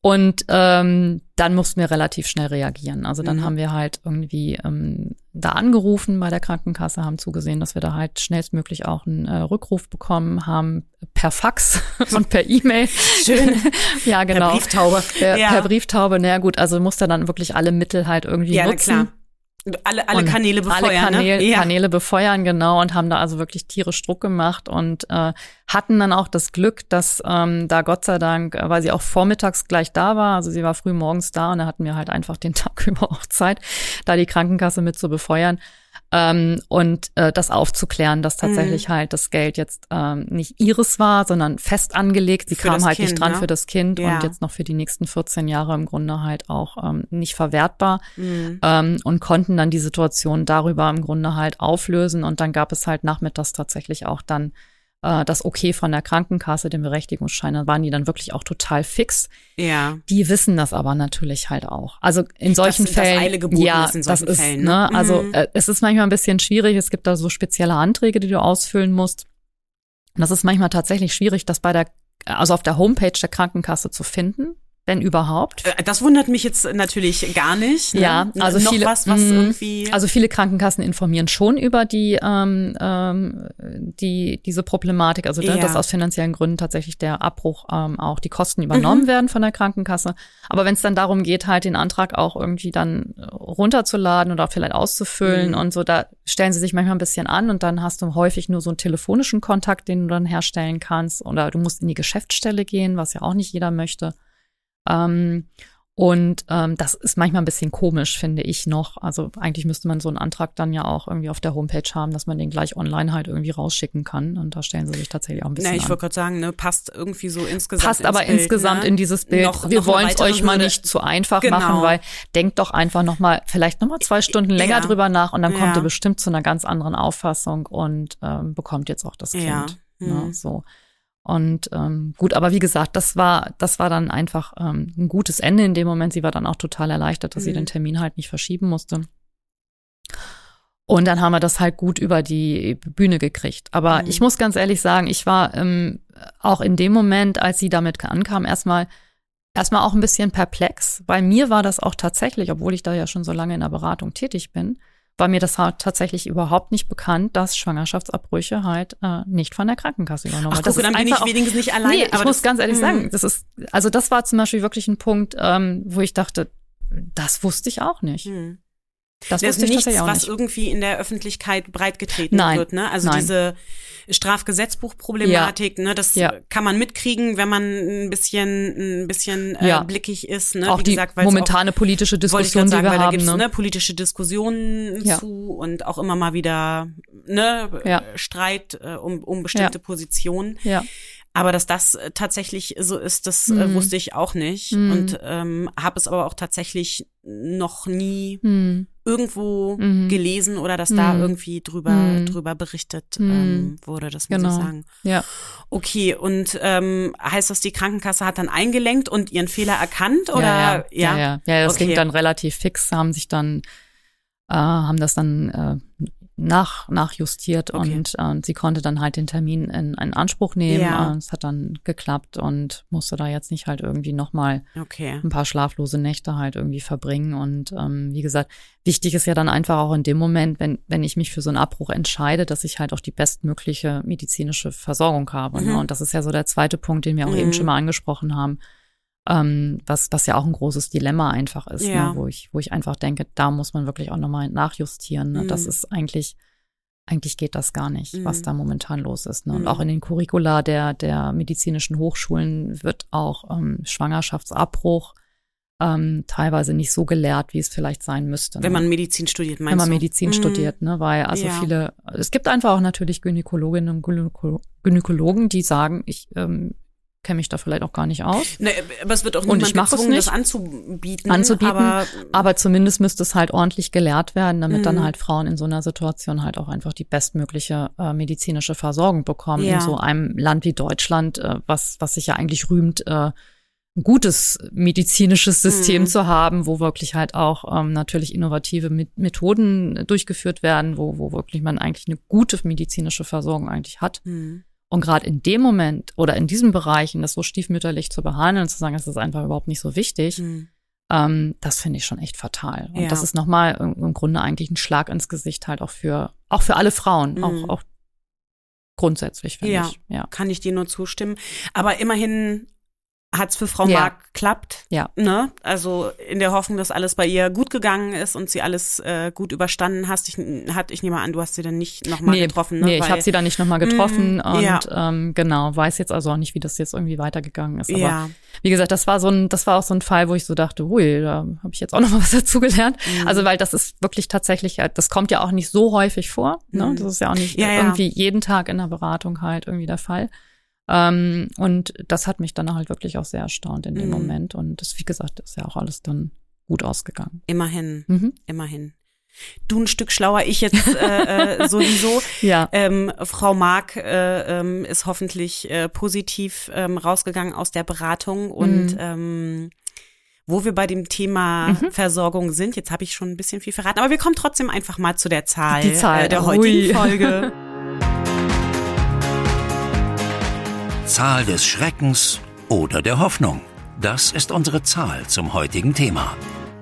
Und ähm, dann mussten wir relativ schnell reagieren. Also dann Mhm. haben wir halt irgendwie ähm, da angerufen bei der Krankenkasse, haben zugesehen, dass wir da halt schnellstmöglich auch einen äh, Rückruf bekommen haben, per Fax und per E-Mail. Schön. Ja, genau. Per Brieftaube. Per, Ja. per Brieftaube, naja gut, also musste dann wirklich alle Mittel halt irgendwie Ja, na nutzen. klar. Alle, alle Und Kanäle befeuern, alle Kanäle, ne? Ja. Kanäle befeuern, genau, und haben da also wirklich tierisch Druck gemacht und äh, hatten dann auch das Glück, dass ähm, da Gott sei Dank, äh, weil sie auch vormittags gleich da war, also sie war früh morgens da und da hatten wir halt einfach den Tag über auch Zeit, da die Krankenkasse mit zu befeuern ähm, und äh, das aufzuklären, dass tatsächlich mhm. halt das Geld jetzt ähm, nicht ihres war, sondern fest angelegt. Sie Für kam das halt Kind, nicht dran ne? für das Kind Ja. und jetzt noch für die nächsten vierzehn Jahre im Grunde halt auch ähm, nicht verwertbar Mhm. ähm, und konnten dann die Situation darüber im Grunde halt auflösen. Und dann gab es halt nachmittags tatsächlich auch dann äh, das Okay von der Krankenkasse, den Berechtigungsschein. Da waren die dann wirklich auch total fix. Ja. Die wissen das aber natürlich halt auch. Also in solchen Dass- dass Fällen, Eile geboten ja, ist in das solchen ist, Fällen, ne, ne? also Mhm. äh, es ist manchmal ein bisschen schwierig. Es gibt da so spezielle Anträge, die du ausfüllen musst. Und das ist manchmal tatsächlich schwierig, das bei der, also auf der Homepage der Krankenkasse zu finden, wenn überhaupt. Äh, Das wundert mich jetzt natürlich gar nicht. Ne? Ja, also Noch viele, was, was mh, irgendwie. also viele Krankenkassen informieren schon über die ähm, ähm, die diese Problematik, also Ja. dass aus finanziellen Gründen tatsächlich der Abbruch ähm, auch die Kosten übernommen Mhm. werden von der Krankenkasse. Aber wenn es dann darum geht, halt den Antrag auch irgendwie dann runterzuladen oder vielleicht auszufüllen Mhm. und so, da stellen sie sich manchmal ein bisschen an und dann hast du häufig nur so einen telefonischen Kontakt, den du dann herstellen kannst, oder du musst in die Geschäftsstelle gehen, was ja auch nicht jeder möchte. Ähm, und ähm, das ist manchmal ein bisschen komisch, finde ich noch. Also eigentlich müsste man so einen Antrag dann ja auch irgendwie auf der Homepage haben, dass man den gleich online halt irgendwie rausschicken kann. Und da stellen sie sich tatsächlich auch ein bisschen Na, ich an. wollte gerade sagen, ne, passt irgendwie so insgesamt Passt ins aber Bild, insgesamt ne? in dieses Bild. Noch- Wir noch eine wollen es weitere euch mal Hürde. nicht zu einfach Genau. machen, weil denkt doch einfach noch mal, vielleicht noch mal zwei Stunden länger Ja. drüber nach und dann kommt Ja. ihr bestimmt zu einer ganz anderen Auffassung und ähm, bekommt jetzt auch das Kind. Ja. Ne, Mhm. so. Und ähm, gut, aber wie gesagt, das war das war dann einfach ähm, ein gutes Ende in dem Moment. Sie war dann auch total erleichtert, dass Mhm. sie den Termin halt nicht verschieben musste. Und dann haben wir das halt gut über die Bühne gekriegt. Aber Mhm. ich muss ganz ehrlich sagen, ich war ähm, auch in dem Moment, als sie damit ankam, erstmal erstmal auch ein bisschen perplex. Bei mir war das auch tatsächlich, obwohl ich da ja schon so lange in der Beratung tätig bin, war mir das halt tatsächlich überhaupt nicht bekannt, dass Schwangerschaftsabbrüche halt äh, nicht von der Krankenkasse übernommen Ach, werden. Das gucke, ist dann bin ich einfach auch- wenigstens nicht alleine. Nee, ich aber muss das, ganz ehrlich mh. sagen, das ist, also das war zum Beispiel wirklich ein Punkt, ähm, wo ich dachte, das wusste ich auch nicht. Hm. Das Das ist wusste ich nichts, tatsächlich auch was nicht. irgendwie in der Öffentlichkeit breitgetreten Nein, wird, ne? Also nein. diese Strafgesetzbuchproblematik, ne? Das Ja. kann man mitkriegen, wenn man ein bisschen, ein bisschen äh, Ja. blickig ist, ne? Auch Wie die gesagt, weil's momentane politische auch, wollte ich Diskussion, grad sagen, die wir weil da haben. gibt's Ne? ne, politische Diskussionen Ja. zu und auch immer mal wieder ne, Ja. Streit äh, um, um bestimmte Ja. Positionen. Ja. Aber dass das äh, tatsächlich so ist, das äh, Mhm. wusste ich auch nicht Mhm. und ähm, habe es aber auch tatsächlich noch nie Hm. irgendwo Mhm. gelesen oder dass da Mhm. irgendwie drüber Mhm. drüber berichtet Mhm. ähm, wurde, das muss Genau. ich sagen. Ja. Okay, und ähm, heißt das, die Krankenkasse hat dann eingelenkt und ihren Fehler erkannt oder Ja, ja, ja, ja, ja das Okay. ging dann relativ fix, haben sich dann, äh, haben das dann äh, nach, nachjustiert Okay. und äh, sie konnte dann halt den Termin in, in Anspruch nehmen. Ja. Äh, es hat dann geklappt und musste da jetzt nicht halt irgendwie nochmal Okay. ein paar schlaflose Nächte halt irgendwie verbringen. Und ähm, wie gesagt, wichtig ist ja dann einfach auch in dem Moment, wenn wenn ich mich für so einen Abbruch entscheide, dass ich halt auch die bestmögliche medizinische Versorgung habe. Mhm. Ne? Und das ist ja so der zweite Punkt, den wir auch Mhm. eben schon mal angesprochen haben, ähm, was was ja auch ein großes Dilemma einfach ist, Ja. ne? wo ich wo ich einfach denke, da muss man wirklich auch nochmal nachjustieren. Ne? Mhm. Das ist eigentlich Eigentlich geht das gar nicht, Mhm. was da momentan los ist. Ne? Und Mhm. auch in den Curricula der, der medizinischen Hochschulen wird auch ähm, Schwangerschaftsabbruch ähm, teilweise nicht so gelehrt, wie es vielleicht sein müsste. Wenn ne? man Medizin studiert, meinst Wenn man du? Medizin Mhm. studiert, ne? Weil also Ja. viele, es gibt einfach auch natürlich Gynäkologinnen und Gynäko- Gynäkologen, die sagen, ich ähm, kenne mich da vielleicht auch gar nicht aus. Ne, aber es wird auch Und niemand ich mach es gezwungen, das nicht. anzubieten. Anzubieten, Aber, Aber zumindest müsste es halt ordentlich gelehrt werden, damit Mhm. dann halt Frauen in so einer Situation halt auch einfach die bestmögliche äh, medizinische Versorgung bekommen. Ja. In so einem Land wie Deutschland, äh, was was sich ja eigentlich rühmt, äh, ein gutes medizinisches System Mhm. zu haben, wo wirklich halt auch ähm, natürlich innovative Met- Methoden durchgeführt werden, wo wo wirklich man eigentlich eine gute medizinische Versorgung eigentlich hat. hm. Und gerade in dem Moment oder in diesen Bereichen das so stiefmütterlich zu behandeln und zu sagen, das ist einfach überhaupt nicht so wichtig, mhm. ähm, das finde ich schon echt fatal. Und ja. das ist nochmal im Grunde eigentlich ein Schlag ins Gesicht halt auch für auch für alle Frauen, mhm. auch, auch grundsätzlich, finde ja, ich. Ja, kann ich dir nur zustimmen. Aber immerhin hat's für Frau ja. Mark geklappt. Ja. Ne? Also in der Hoffnung, dass alles bei ihr gut gegangen ist und sie alles äh, gut überstanden hast. Ich, hat, ich nehme an, du hast sie dann nicht nochmal nee, getroffen. Ne? Nee, ich habe sie dann nicht nochmal getroffen mm, und ja. ähm, genau, weiß jetzt also auch nicht, wie das jetzt irgendwie weitergegangen ist. Aber ja. wie gesagt, das war so ein, das war auch so ein Fall, wo ich so dachte, hui, da habe ich jetzt auch nochmal was dazugelernt. Mm. Also weil das ist wirklich tatsächlich, das kommt ja auch nicht so häufig vor. Ne? Mm. Das ist ja auch nicht ja, irgendwie ja. jeden Tag in der Beratung halt irgendwie der Fall. Ähm, und das hat mich dann halt wirklich auch sehr erstaunt in dem mhm. Moment. Und das, wie gesagt, ist ja auch alles dann gut ausgegangen. Immerhin, mhm. immerhin. Du ein Stück schlauer, ich jetzt äh, äh, sowieso. Ja. Ähm, Frau Mark äh, ähm, ist hoffentlich äh, positiv ähm, rausgegangen aus der Beratung. Und mhm. ähm, wo wir bei dem Thema mhm. Versorgung sind, jetzt habe ich schon ein bisschen viel verraten, aber wir kommen trotzdem einfach mal zu der Zahl, Die Zahl. Äh, der heutigen Ui. Folge. Zahl des Schreckens oder der Hoffnung. Das ist unsere Zahl zum heutigen Thema.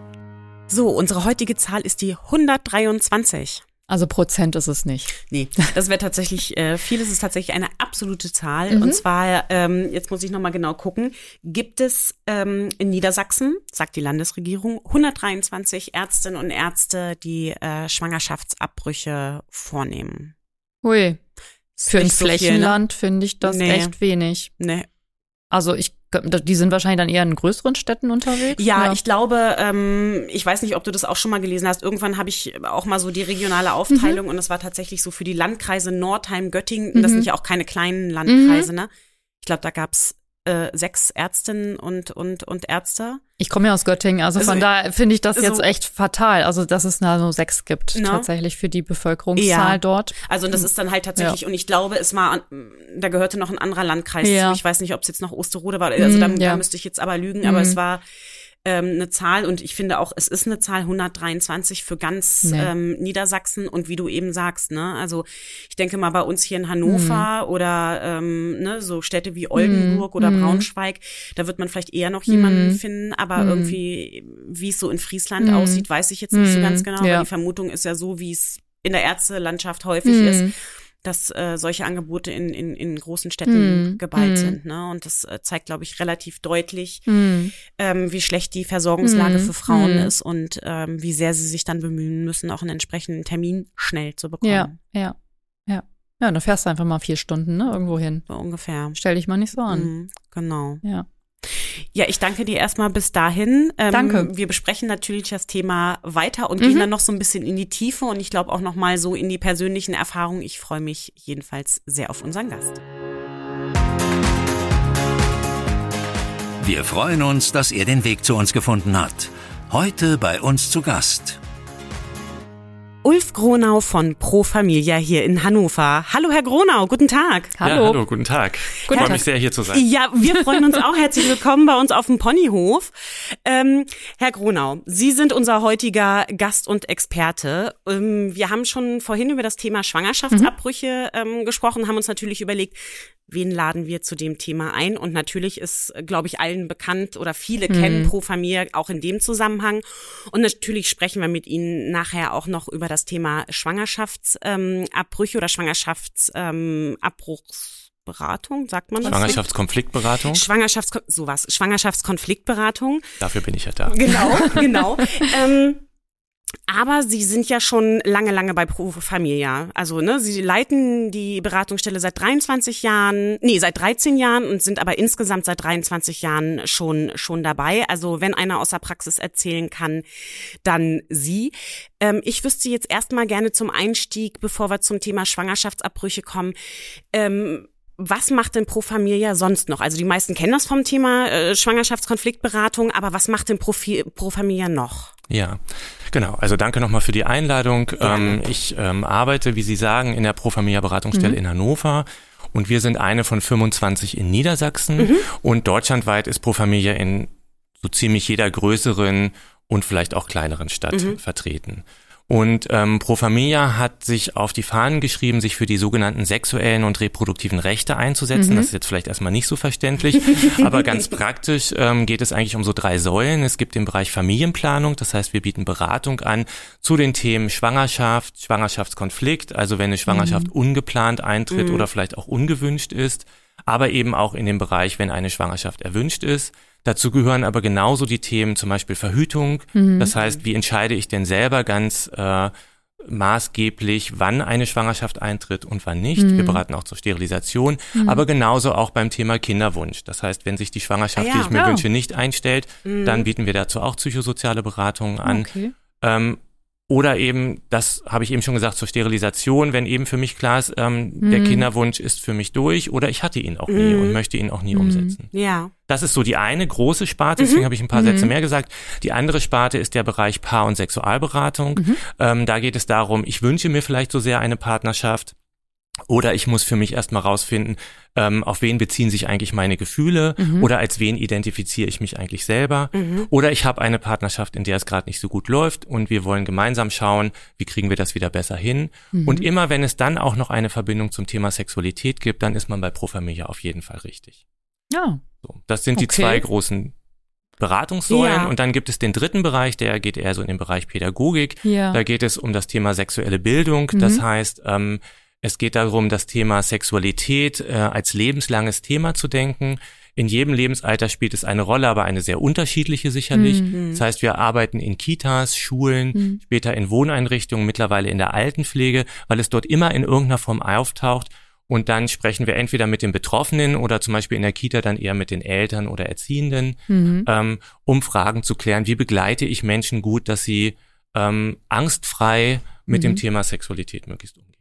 So, unsere heutige Zahl ist die hundertdreiundzwanzig. Also Prozent ist es nicht. Nee, das wäre tatsächlich äh, viel. Es ist tatsächlich eine absolute Zahl. Mhm. Und zwar, ähm, jetzt muss ich nochmal genau gucken, gibt es ähm, in Niedersachsen, sagt die Landesregierung, hundertdreiundzwanzig Ärztinnen und Ärzte, die äh, Schwangerschaftsabbrüche vornehmen. Ui. Für ein so Flächenland ne? finde ich das nee. echt wenig. Nee. Also ich, die sind wahrscheinlich dann eher in größeren Städten unterwegs? Ja, oder? ich glaube, ähm, ich weiß nicht, ob du das auch schon mal gelesen hast. Irgendwann habe ich auch mal so die regionale Aufteilung mhm. und das war tatsächlich so für die Landkreise Nordheim, Göttingen. Mhm. Das sind ja auch keine kleinen Landkreise, mhm. ne? Ich glaube, da gab's äh, sechs Ärztinnen und und und Ärzte. Ich komme ja aus Göttingen, also, also von daher finde ich das so, jetzt echt fatal. Also dass es da so sechs gibt no. tatsächlich für die Bevölkerungszahl ja. dort. Also das ist dann halt tatsächlich, ja. und ich glaube, es war, da gehörte noch ein anderer Landkreis ja. zu. Ich weiß nicht, ob es jetzt noch Osterode war. Also da, ja. da müsste ich jetzt aber lügen, aber mm. es war ähm, eine Zahl und ich finde auch, es ist eine Zahl hundertdreiundzwanzig für ganz nee. ähm, Niedersachsen und wie du eben sagst, ne, also ich denke mal bei uns hier in Hannover mm. oder ähm, ne, so Städte wie Oldenburg mm. oder Braunschweig, da wird man vielleicht eher noch jemanden mm. finden, aber mm. irgendwie, wie es so in Friesland mm. aussieht, weiß ich jetzt nicht mm. so ganz genau, ja. aber die Vermutung ist ja so, wie es in der Ärztelandschaft häufig mm. ist, dass äh, solche Angebote in, in, in großen Städten mm. geballt mm. sind. Ne? Und das äh, zeigt, glaube ich, relativ deutlich, mm. ähm, wie schlecht die Versorgungslage mm. für Frauen mm. ist und ähm, wie sehr sie sich dann bemühen müssen, auch einen entsprechenden Termin schnell zu bekommen. Ja, ja, ja. Ja, dann fährst du einfach mal vier Stunden, ne, irgendwo hin. So ungefähr. Stell dich mal nicht so an. Mm, genau. Ja. Ja, ich danke dir erstmal bis dahin. Ähm, danke. Wir besprechen natürlich das Thema weiter und mhm. gehen dann noch so ein bisschen in die Tiefe und ich glaube auch noch mal so in die persönlichen Erfahrungen. Ich freue mich jedenfalls sehr auf unseren Gast. Wir freuen uns, dass er den Weg zu uns gefunden hat. Heute bei uns zu Gast Ulf Gronau von Pro Familia hier in Hannover. Hallo Herr Gronau, guten Tag. Hallo. Ja, hallo, guten Tag. Ich freue mich sehr, hier zu sein. Ja, wir freuen uns auch. Herzlich willkommen bei uns auf dem Ponyhof. Ähm, Herr Gronau, Sie sind unser heutiger Gast und Experte. Ähm, wir haben schon vorhin über das Thema Schwangerschaftsabbrüche ähm, gesprochen, haben uns natürlich überlegt, wen laden wir zu dem Thema ein? Und natürlich ist, glaube ich, allen bekannt oder viele mhm. kennen Pro Familia auch in dem Zusammenhang. Und natürlich sprechen wir mit Ihnen nachher auch noch über das Thema Schwangerschaftsabbrüche ähm, oder Schwangerschaftsabbruchsberatung, ähm, sagt man das? Schwangerschaftskonfliktberatung? Schwangerschafts sowas, Schwangerschaftskonfliktberatung. Dafür bin ich ja da. Genau, genau. ähm, Aber Sie sind ja schon lange, lange bei Pro Familia. Also, ne, Sie leiten die Beratungsstelle seit dreiundzwanzig Jahren, nee, seit dreizehn Jahren und sind aber insgesamt seit dreiundzwanzig Jahren schon, schon dabei. Also, wenn einer aus der Praxis erzählen kann, dann Sie. Ähm, ich wüsste jetzt erstmal gerne zum Einstieg, bevor wir zum Thema Schwangerschaftsabbrüche kommen, ähm, was macht denn Pro Familia sonst noch? Also die meisten kennen das vom Thema äh, Schwangerschaftskonfliktberatung, aber was macht denn Pro, Pro Familia noch? Ja, genau. Also danke nochmal für die Einladung. Ähm, ich ähm, arbeite, wie Sie sagen, in der Pro Familia Beratungsstelle mhm. in Hannover und wir sind eine von fünfundzwanzig in Niedersachsen mhm. und deutschlandweit ist Pro Familia in so ziemlich jeder größeren und vielleicht auch kleineren Stadt mhm. vertreten. Und ähm, Pro Familia hat sich auf die Fahnen geschrieben, sich für die sogenannten sexuellen und reproduktiven Rechte einzusetzen. Mhm. Das ist jetzt vielleicht erstmal nicht so verständlich, aber ganz praktisch ähm, geht es eigentlich um so drei Säulen. Es gibt den Bereich Familienplanung, das heißt, wir bieten Beratung an zu den Themen Schwangerschaft, Schwangerschaftskonflikt, also wenn eine Schwangerschaft mhm. ungeplant eintritt mhm. oder vielleicht auch ungewünscht ist, aber eben auch in dem Bereich, wenn eine Schwangerschaft erwünscht ist. Dazu gehören aber genauso die Themen zum Beispiel Verhütung. Mhm. Das heißt, wie entscheide ich denn selber ganz äh, maßgeblich, wann eine Schwangerschaft eintritt und wann nicht. Mhm. Wir beraten auch zur Sterilisation, mhm. aber genauso auch beim Thema Kinderwunsch. Das heißt, wenn sich die Schwangerschaft, ah, ja, die ich mir ja. wünsche, nicht einstellt, mhm. dann bieten wir dazu auch psychosoziale Beratungen an. Okay. Ähm, Oder eben, das habe ich eben schon gesagt, zur Sterilisation, wenn eben für mich klar ist, ähm, mhm. der Kinderwunsch ist für mich durch oder ich hatte ihn auch nie mhm. und möchte ihn auch nie mhm. umsetzen. Ja. Das ist so die eine große Sparte, deswegen mhm. habe ich ein paar mhm. Sätze mehr gesagt. Die andere Sparte ist der Bereich Paar- und Sexualberatung. Mhm. Ähm, da geht es darum, ich wünsche mir vielleicht so sehr eine Partnerschaft. Oder ich muss für mich erstmal rausfinden, ähm, auf wen beziehen sich eigentlich meine Gefühle mhm. oder als wen identifiziere ich mich eigentlich selber. Mhm. Oder ich habe eine Partnerschaft, in der es gerade nicht so gut läuft und wir wollen gemeinsam schauen, wie kriegen wir das wieder besser hin. Mhm. Und immer wenn es dann auch noch eine Verbindung zum Thema Sexualität gibt, dann ist man bei Pro Familia auf jeden Fall richtig. Ja. So, das sind okay. die zwei großen Beratungssäulen ja. und dann gibt es den dritten Bereich, der geht eher so in den Bereich Pädagogik. Ja. Da geht es um das Thema sexuelle Bildung. Mhm. Das heißt, ähm, es geht darum, das Thema Sexualität äh, als lebenslanges Thema zu denken. In jedem Lebensalter spielt es eine Rolle, aber eine sehr unterschiedliche sicherlich. Mhm. Das heißt, wir arbeiten in Kitas, Schulen, mhm. später in Wohneinrichtungen, mittlerweile in der Altenpflege, weil es dort immer in irgendeiner Form auftaucht. Und dann sprechen wir entweder mit den Betroffenen oder zum Beispiel in der Kita dann eher mit den Eltern oder Erziehenden, mhm. ähm, um Fragen zu klären, wie begleite ich Menschen gut, dass sie ähm, angstfrei mit mhm. dem Thema Sexualität möglichst umgehen.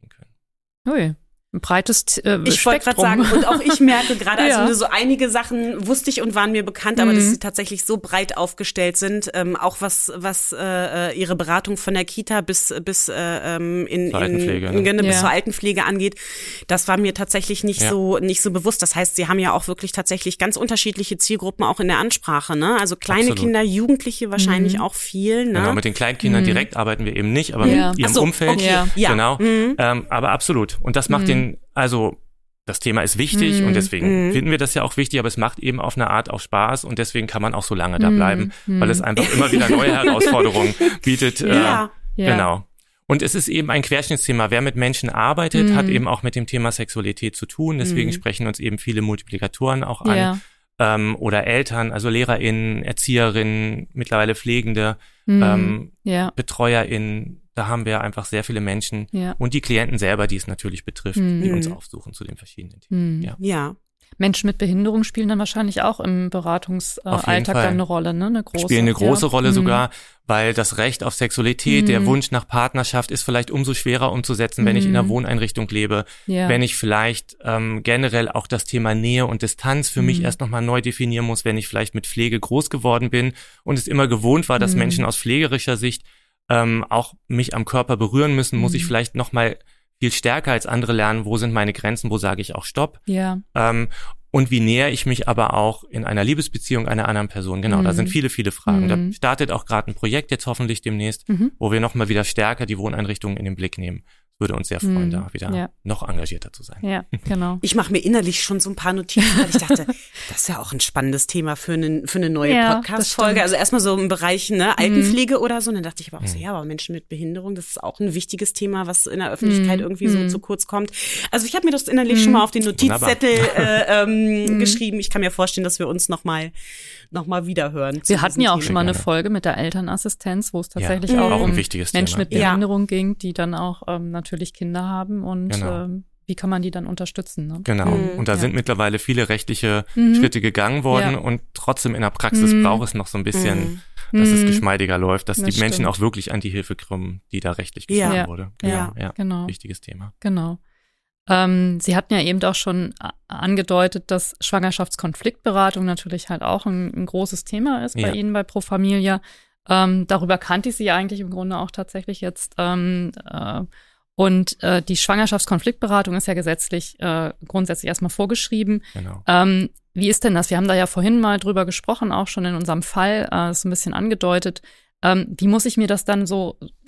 Ui, ein breites äh, Ich wollte gerade sagen, und auch ich merke gerade, also ja. so einige Sachen wusste ich und waren mir bekannt, aber mhm. dass sie tatsächlich so breit aufgestellt sind, ähm, auch was was äh, ihre Beratung von der Kita bis bis äh, in, in, Altenpflege, in, ne? bis ja. zur Altenpflege angeht, das war mir tatsächlich nicht ja. so nicht so bewusst. Das heißt, sie haben ja auch wirklich tatsächlich ganz unterschiedliche Zielgruppen auch in der Ansprache, ne? Also kleine Absolut. Kinder, Jugendliche wahrscheinlich mhm. auch viel, ne? Genau, mit den Kleinkindern mhm. direkt arbeiten wir eben nicht, aber ja. mit ihrem so, Umfeld, okay. ja. genau. Mhm. Ähm, aber absolut. Und das macht mhm. den Also das Thema ist wichtig mm, und deswegen mm. finden wir das ja auch wichtig, aber es macht eben auf eine Art auch Spaß und deswegen kann man auch so lange da bleiben, mm, weil es einfach immer wieder neue Herausforderungen bietet. Ja, äh, ja. Genau. Und es ist eben ein Querschnittsthema. Wer mit Menschen arbeitet, mm. hat eben auch mit dem Thema Sexualität zu tun. Deswegen mm. sprechen uns eben viele Multiplikatoren auch an. Ja. Ähm, oder Eltern, also LehrerInnen, ErzieherInnen, mittlerweile Pflegende, mm. ähm, ja. BetreuerInnen. Da haben wir einfach sehr viele Menschen ja. und die Klienten selber, die es natürlich betrifft, mhm. die uns aufsuchen zu den verschiedenen Themen. Mhm. Ja. ja. Menschen mit Behinderung spielen dann wahrscheinlich auch im Beratungsalltag dann eine Rolle, ne? Eine große. Spielen eine große ja. Rolle mhm. sogar, weil das Recht auf Sexualität, mhm. der Wunsch nach Partnerschaft ist vielleicht umso schwerer umzusetzen, wenn mhm. ich in einer Wohneinrichtung lebe, ja. wenn ich vielleicht ähm, generell auch das Thema Nähe und Distanz für mhm. mich erst nochmal neu definieren muss, wenn ich vielleicht mit Pflege groß geworden bin und es immer gewohnt war, dass mhm. Menschen aus pflegerischer Sicht ähm, auch mich am Körper berühren müssen, muss mhm. ich vielleicht noch mal viel stärker als andere lernen, wo sind meine Grenzen, wo sage ich auch Stopp. Ja. Ähm, und wie nähere ich mich aber auch in einer Liebesbeziehung einer anderen Person. Genau, mhm. da sind viele, viele Fragen. Mhm. Da startet auch gerade ein Projekt jetzt hoffentlich demnächst, mhm. wo wir noch mal wieder stärker die Wohneinrichtungen in den Blick nehmen. Würde uns sehr freuen, mhm. da wieder ja. noch engagierter zu sein. Ja, genau. Ich mache mir innerlich schon so ein paar Notizen, weil ich dachte, das ist ja auch ein spannendes Thema für eine, für eine neue ja, Podcast-Folge. Also erstmal so im Bereich ne, Altenpflege mhm. oder so. Und dann dachte ich aber auch so, ja, aber Menschen mit Behinderung, das ist auch ein wichtiges Thema, was in der Öffentlichkeit mhm. irgendwie so zu kurz kommt. Also ich habe mir das innerlich mhm. schon mal auf den Notizzettel äh, ähm, mhm. geschrieben. Ich kann mir vorstellen, dass wir uns noch mal noch mal wieder hören. Wir hatten ja auch Thema. schon mal eine Folge mit der Elternassistenz, wo es tatsächlich ja, auch, auch um ein wichtiges Menschen Thema. mit Behinderung ja. ging, die dann auch ähm, natürlich Kinder haben und genau. ähm, wie kann man die dann unterstützen? Ne? Genau. Mhm. Und da ja. sind mittlerweile viele rechtliche mhm. Schritte gegangen worden ja. und trotzdem in der Praxis mhm. braucht es noch so ein bisschen, mhm. dass es geschmeidiger läuft, dass das die stimmt. Menschen auch wirklich an die Hilfe kommen, die da rechtlich geschaffen ja. wurde. Ja. Ja. ja, genau. Wichtiges Thema. Genau. Ähm, Sie hatten ja eben auch schon angedeutet, dass Schwangerschaftskonfliktberatung natürlich halt auch ein, ein großes Thema ist bei ja. Ihnen bei Pro Familia. Ähm, darüber kannte ich Sie eigentlich im Grunde auch tatsächlich jetzt. Ähm, äh, und äh, die Schwangerschaftskonfliktberatung ist ja gesetzlich äh, grundsätzlich erstmal vorgeschrieben. Genau. Ähm, wie ist denn das? Wir haben da ja vorhin mal drüber gesprochen, auch schon in unserem Fall, äh, ist ein bisschen angedeutet. Ähm, wie muss ich mir das dann so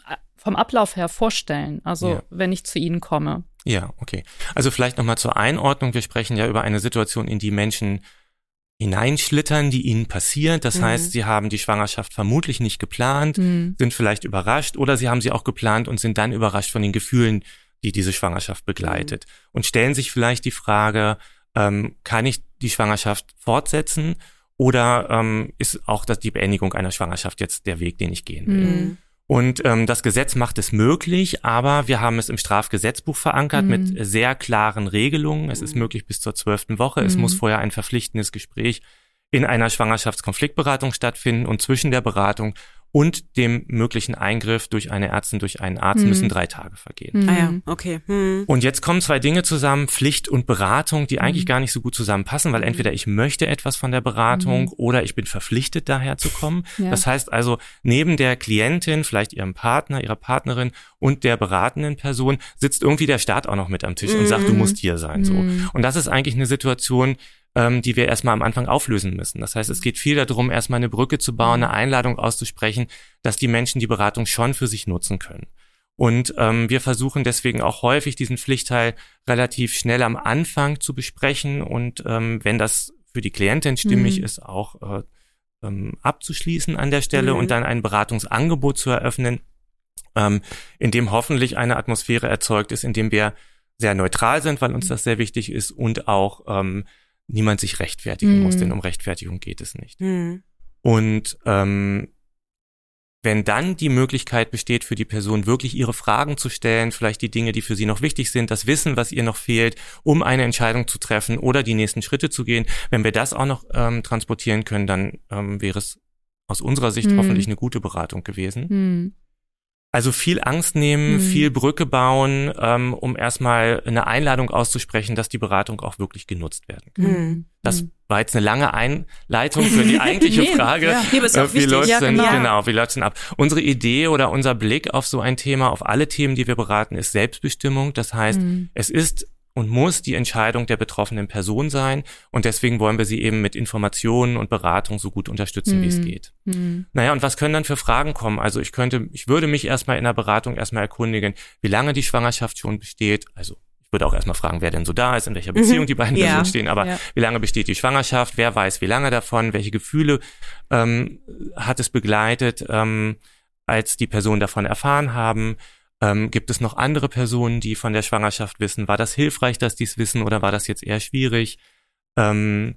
vom Ablauf her vorstellen, also ja. wenn ich zu Ihnen komme? Ja, okay. Also vielleicht nochmal zur Einordnung. Wir sprechen ja über eine Situation, in die Menschen hineinschlittern, die ihnen passiert. Das mhm. heißt, sie haben die Schwangerschaft vermutlich nicht geplant, mhm. sind vielleicht überrascht oder sie haben sie auch geplant und sind dann überrascht von den Gefühlen, die diese Schwangerschaft begleitet. Mhm. Und stellen sich vielleicht die Frage, ähm, kann ich die Schwangerschaft fortsetzen oder ähm, ist auch das, die Beendigung einer Schwangerschaft jetzt der Weg, den ich gehen will? Mhm. Und ähm, das Gesetz macht es möglich, aber wir haben es im Strafgesetzbuch verankert mhm. mit sehr klaren Regelungen. Es ist möglich bis zur zwölften Woche. Mhm. Es muss vorher ein verpflichtendes Gespräch in einer Schwangerschaftskonfliktberatung stattfinden und zwischen der Beratung und dem möglichen Eingriff durch eine Ärztin, durch einen Arzt, mhm. müssen drei Tage vergehen. Mhm. Ah ja, okay. Mhm. Und jetzt kommen zwei Dinge zusammen, Pflicht und Beratung, die eigentlich mhm. gar nicht so gut zusammenpassen, weil entweder ich möchte etwas von der Beratung mhm. oder ich bin verpflichtet, daher zu kommen. Ja. Das heißt also, neben der Klientin, vielleicht ihrem Partner, ihrer Partnerin und der beratenden Person sitzt irgendwie der Staat auch noch mit am Tisch mhm. und sagt, du musst hier sein. So. Mhm. Und das ist eigentlich eine Situation, die wir erstmal am Anfang auflösen müssen. Das heißt, es geht viel darum, erstmal eine Brücke zu bauen, eine Einladung auszusprechen, dass die Menschen die Beratung schon für sich nutzen können. Und ähm, wir versuchen deswegen auch häufig, diesen Pflichtteil relativ schnell am Anfang zu besprechen und ähm, wenn das für die Klientin stimmig mhm. ist, auch äh, ähm, abzuschließen an der Stelle mhm. und dann ein Beratungsangebot zu eröffnen, ähm, in dem hoffentlich eine Atmosphäre erzeugt ist, in dem wir sehr neutral sind, weil uns das sehr wichtig ist und auch ähm, niemand sich rechtfertigen mhm. muss, denn um Rechtfertigung geht es nicht. Mhm. Und ähm, wenn dann die Möglichkeit besteht, für die Person wirklich ihre Fragen zu stellen, vielleicht die Dinge, die für sie noch wichtig sind, das Wissen, was ihr noch fehlt, um eine Entscheidung zu treffen oder die nächsten Schritte zu gehen, wenn wir das auch noch ähm, transportieren können, dann ähm, wäre es aus unserer Sicht mhm. hoffentlich eine gute Beratung gewesen. Mhm. Also viel Angst nehmen, mhm. viel Brücke bauen, ähm, um erstmal eine Einladung auszusprechen, dass die Beratung auch wirklich genutzt werden kann. Mhm. Das war jetzt eine lange Einleitung für die eigentliche nee, Frage. Ja. Nee, äh, wie läuft's ja, denn, genau. genau, wie läuft's denn ab? Unsere Idee oder unser Blick auf so ein Thema, auf alle Themen, die wir beraten, ist Selbstbestimmung. Das heißt, mhm. es ist und muss die Entscheidung der betroffenen Person sein. Und deswegen wollen wir sie eben mit Informationen und Beratung so gut unterstützen, mhm. wie es geht. Mhm. Naja, und was können dann für Fragen kommen? Also ich könnte, ich würde mich erstmal in der Beratung erstmal erkundigen, wie lange die Schwangerschaft schon besteht. Also ich würde auch erstmal fragen, wer denn so da ist, in welcher Beziehung mhm. die beiden ja. Personen stehen. Aber ja. wie lange besteht die Schwangerschaft? Wer weiß wie lange davon? Welche Gefühle ähm, hat es begleitet, ähm, als die Personen davon erfahren haben? Ähm, gibt es noch andere Personen, die von der Schwangerschaft wissen? War das hilfreich, dass die es wissen oder war das jetzt eher schwierig? Ähm,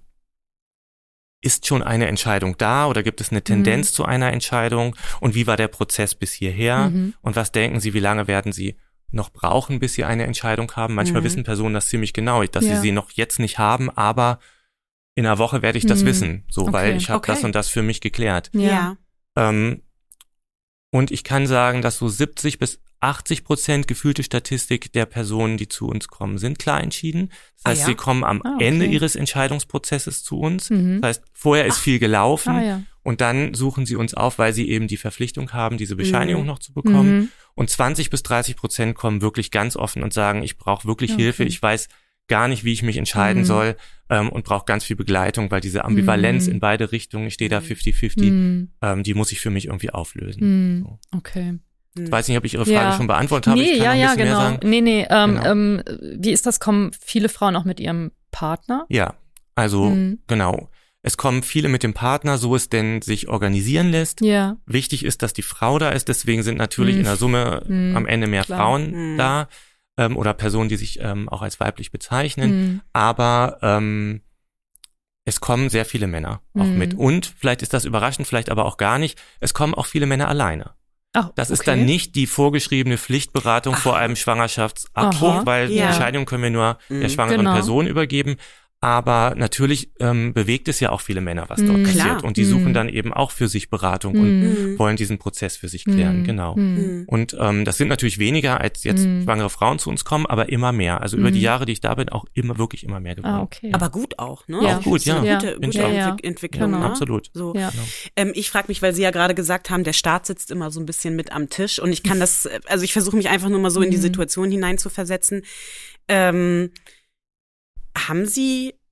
ist schon eine Entscheidung da oder gibt es eine Tendenz mhm. zu einer Entscheidung? Und wie war der Prozess bis hierher? Mhm. Und was denken Sie, wie lange werden Sie noch brauchen, bis Sie eine Entscheidung haben? Manchmal mhm. wissen Personen das ziemlich genau, dass ja. sie sie noch jetzt nicht haben, aber in einer Woche werde ich das mhm. wissen, so okay. weil ich habe okay. das und das für mich geklärt. Ja. Ähm, und ich kann sagen, dass so siebzig bis achtzig Prozent gefühlte Statistik der Personen, die zu uns kommen, sind klar entschieden. Das heißt, ah, ja? sie kommen am ah, okay. Ende ihres Entscheidungsprozesses zu uns. Mhm. Das heißt, vorher ist Ach. viel gelaufen ah, ja. und dann suchen sie uns auf, weil sie eben die Verpflichtung haben, diese Bescheinigung mhm. noch zu bekommen. Mhm. Und zwanzig bis dreißig Prozent kommen wirklich ganz offen und sagen, ich brauche wirklich okay. Hilfe, ich weiß gar nicht, wie ich mich entscheiden mhm. soll ähm, und brauche ganz viel Begleitung, weil diese Ambivalenz mhm. in beide Richtungen, ich stehe da fifty fifty, mhm. ähm, die muss ich für mich irgendwie auflösen. Mhm. So. Okay. Ich weiß nicht, ob ich Ihre Frage ja. schon beantwortet habe. Nee, ich kann ja, noch ein ja, bisschen genau. mehr sagen. Nee, nee, ähm, genau. ähm, wie ist das? Kommen viele Frauen auch mit ihrem Partner? Ja, also mhm. genau. Es kommen viele mit dem Partner, so es denn sich organisieren lässt. Ja. Wichtig ist, dass die Frau da ist, deswegen sind natürlich mhm. in der Summe mhm. am Ende mehr Klar. Frauen mhm. da ähm, oder Personen, die sich ähm, auch als weiblich bezeichnen. Mhm. Aber ähm, es kommen sehr viele Männer auch mhm. mit. Und vielleicht ist das überraschend, vielleicht aber auch gar nicht, es kommen auch viele Männer alleine. Oh, das okay. ist dann nicht die vorgeschriebene Pflichtberatung Ach. vor einem Schwangerschaftsabbruch, Aha. weil ja. die Entscheidung können wir nur mhm. der schwangeren genau. Person übergeben. Aber natürlich ähm, bewegt es ja auch viele Männer, was dort mm, passiert. Klar. Und die suchen mm. dann eben auch für sich Beratung mm. und wollen diesen Prozess für sich klären. Mm. Genau. Mm. Und ähm, das sind natürlich weniger, als jetzt mm. schwangere Frauen zu uns kommen, aber immer mehr. Also mm. über die Jahre, die ich da bin, auch immer wirklich immer mehr geworden. Ah, okay. Aber gut auch, ne? Ja. Auch gut, ja. ja. Gute, gute ja, ja. Entwick- Entwicklung. Genau. Ne? Absolut. So. Ja. Genau. Ähm, ich frage mich, weil Sie ja gerade gesagt haben, der Staat sitzt immer so ein bisschen mit am Tisch und ich kann das, also ich versuche mich einfach nur mal so in die Situation hineinzuversetzen. Ähm, haben Sie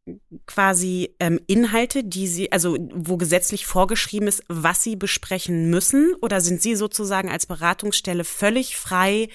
quasi ähm, Inhalte, die Sie, also wo gesetzlich vorgeschrieben ist, was Sie besprechen müssen? Oder sind Sie sozusagen als Beratungsstelle völlig frei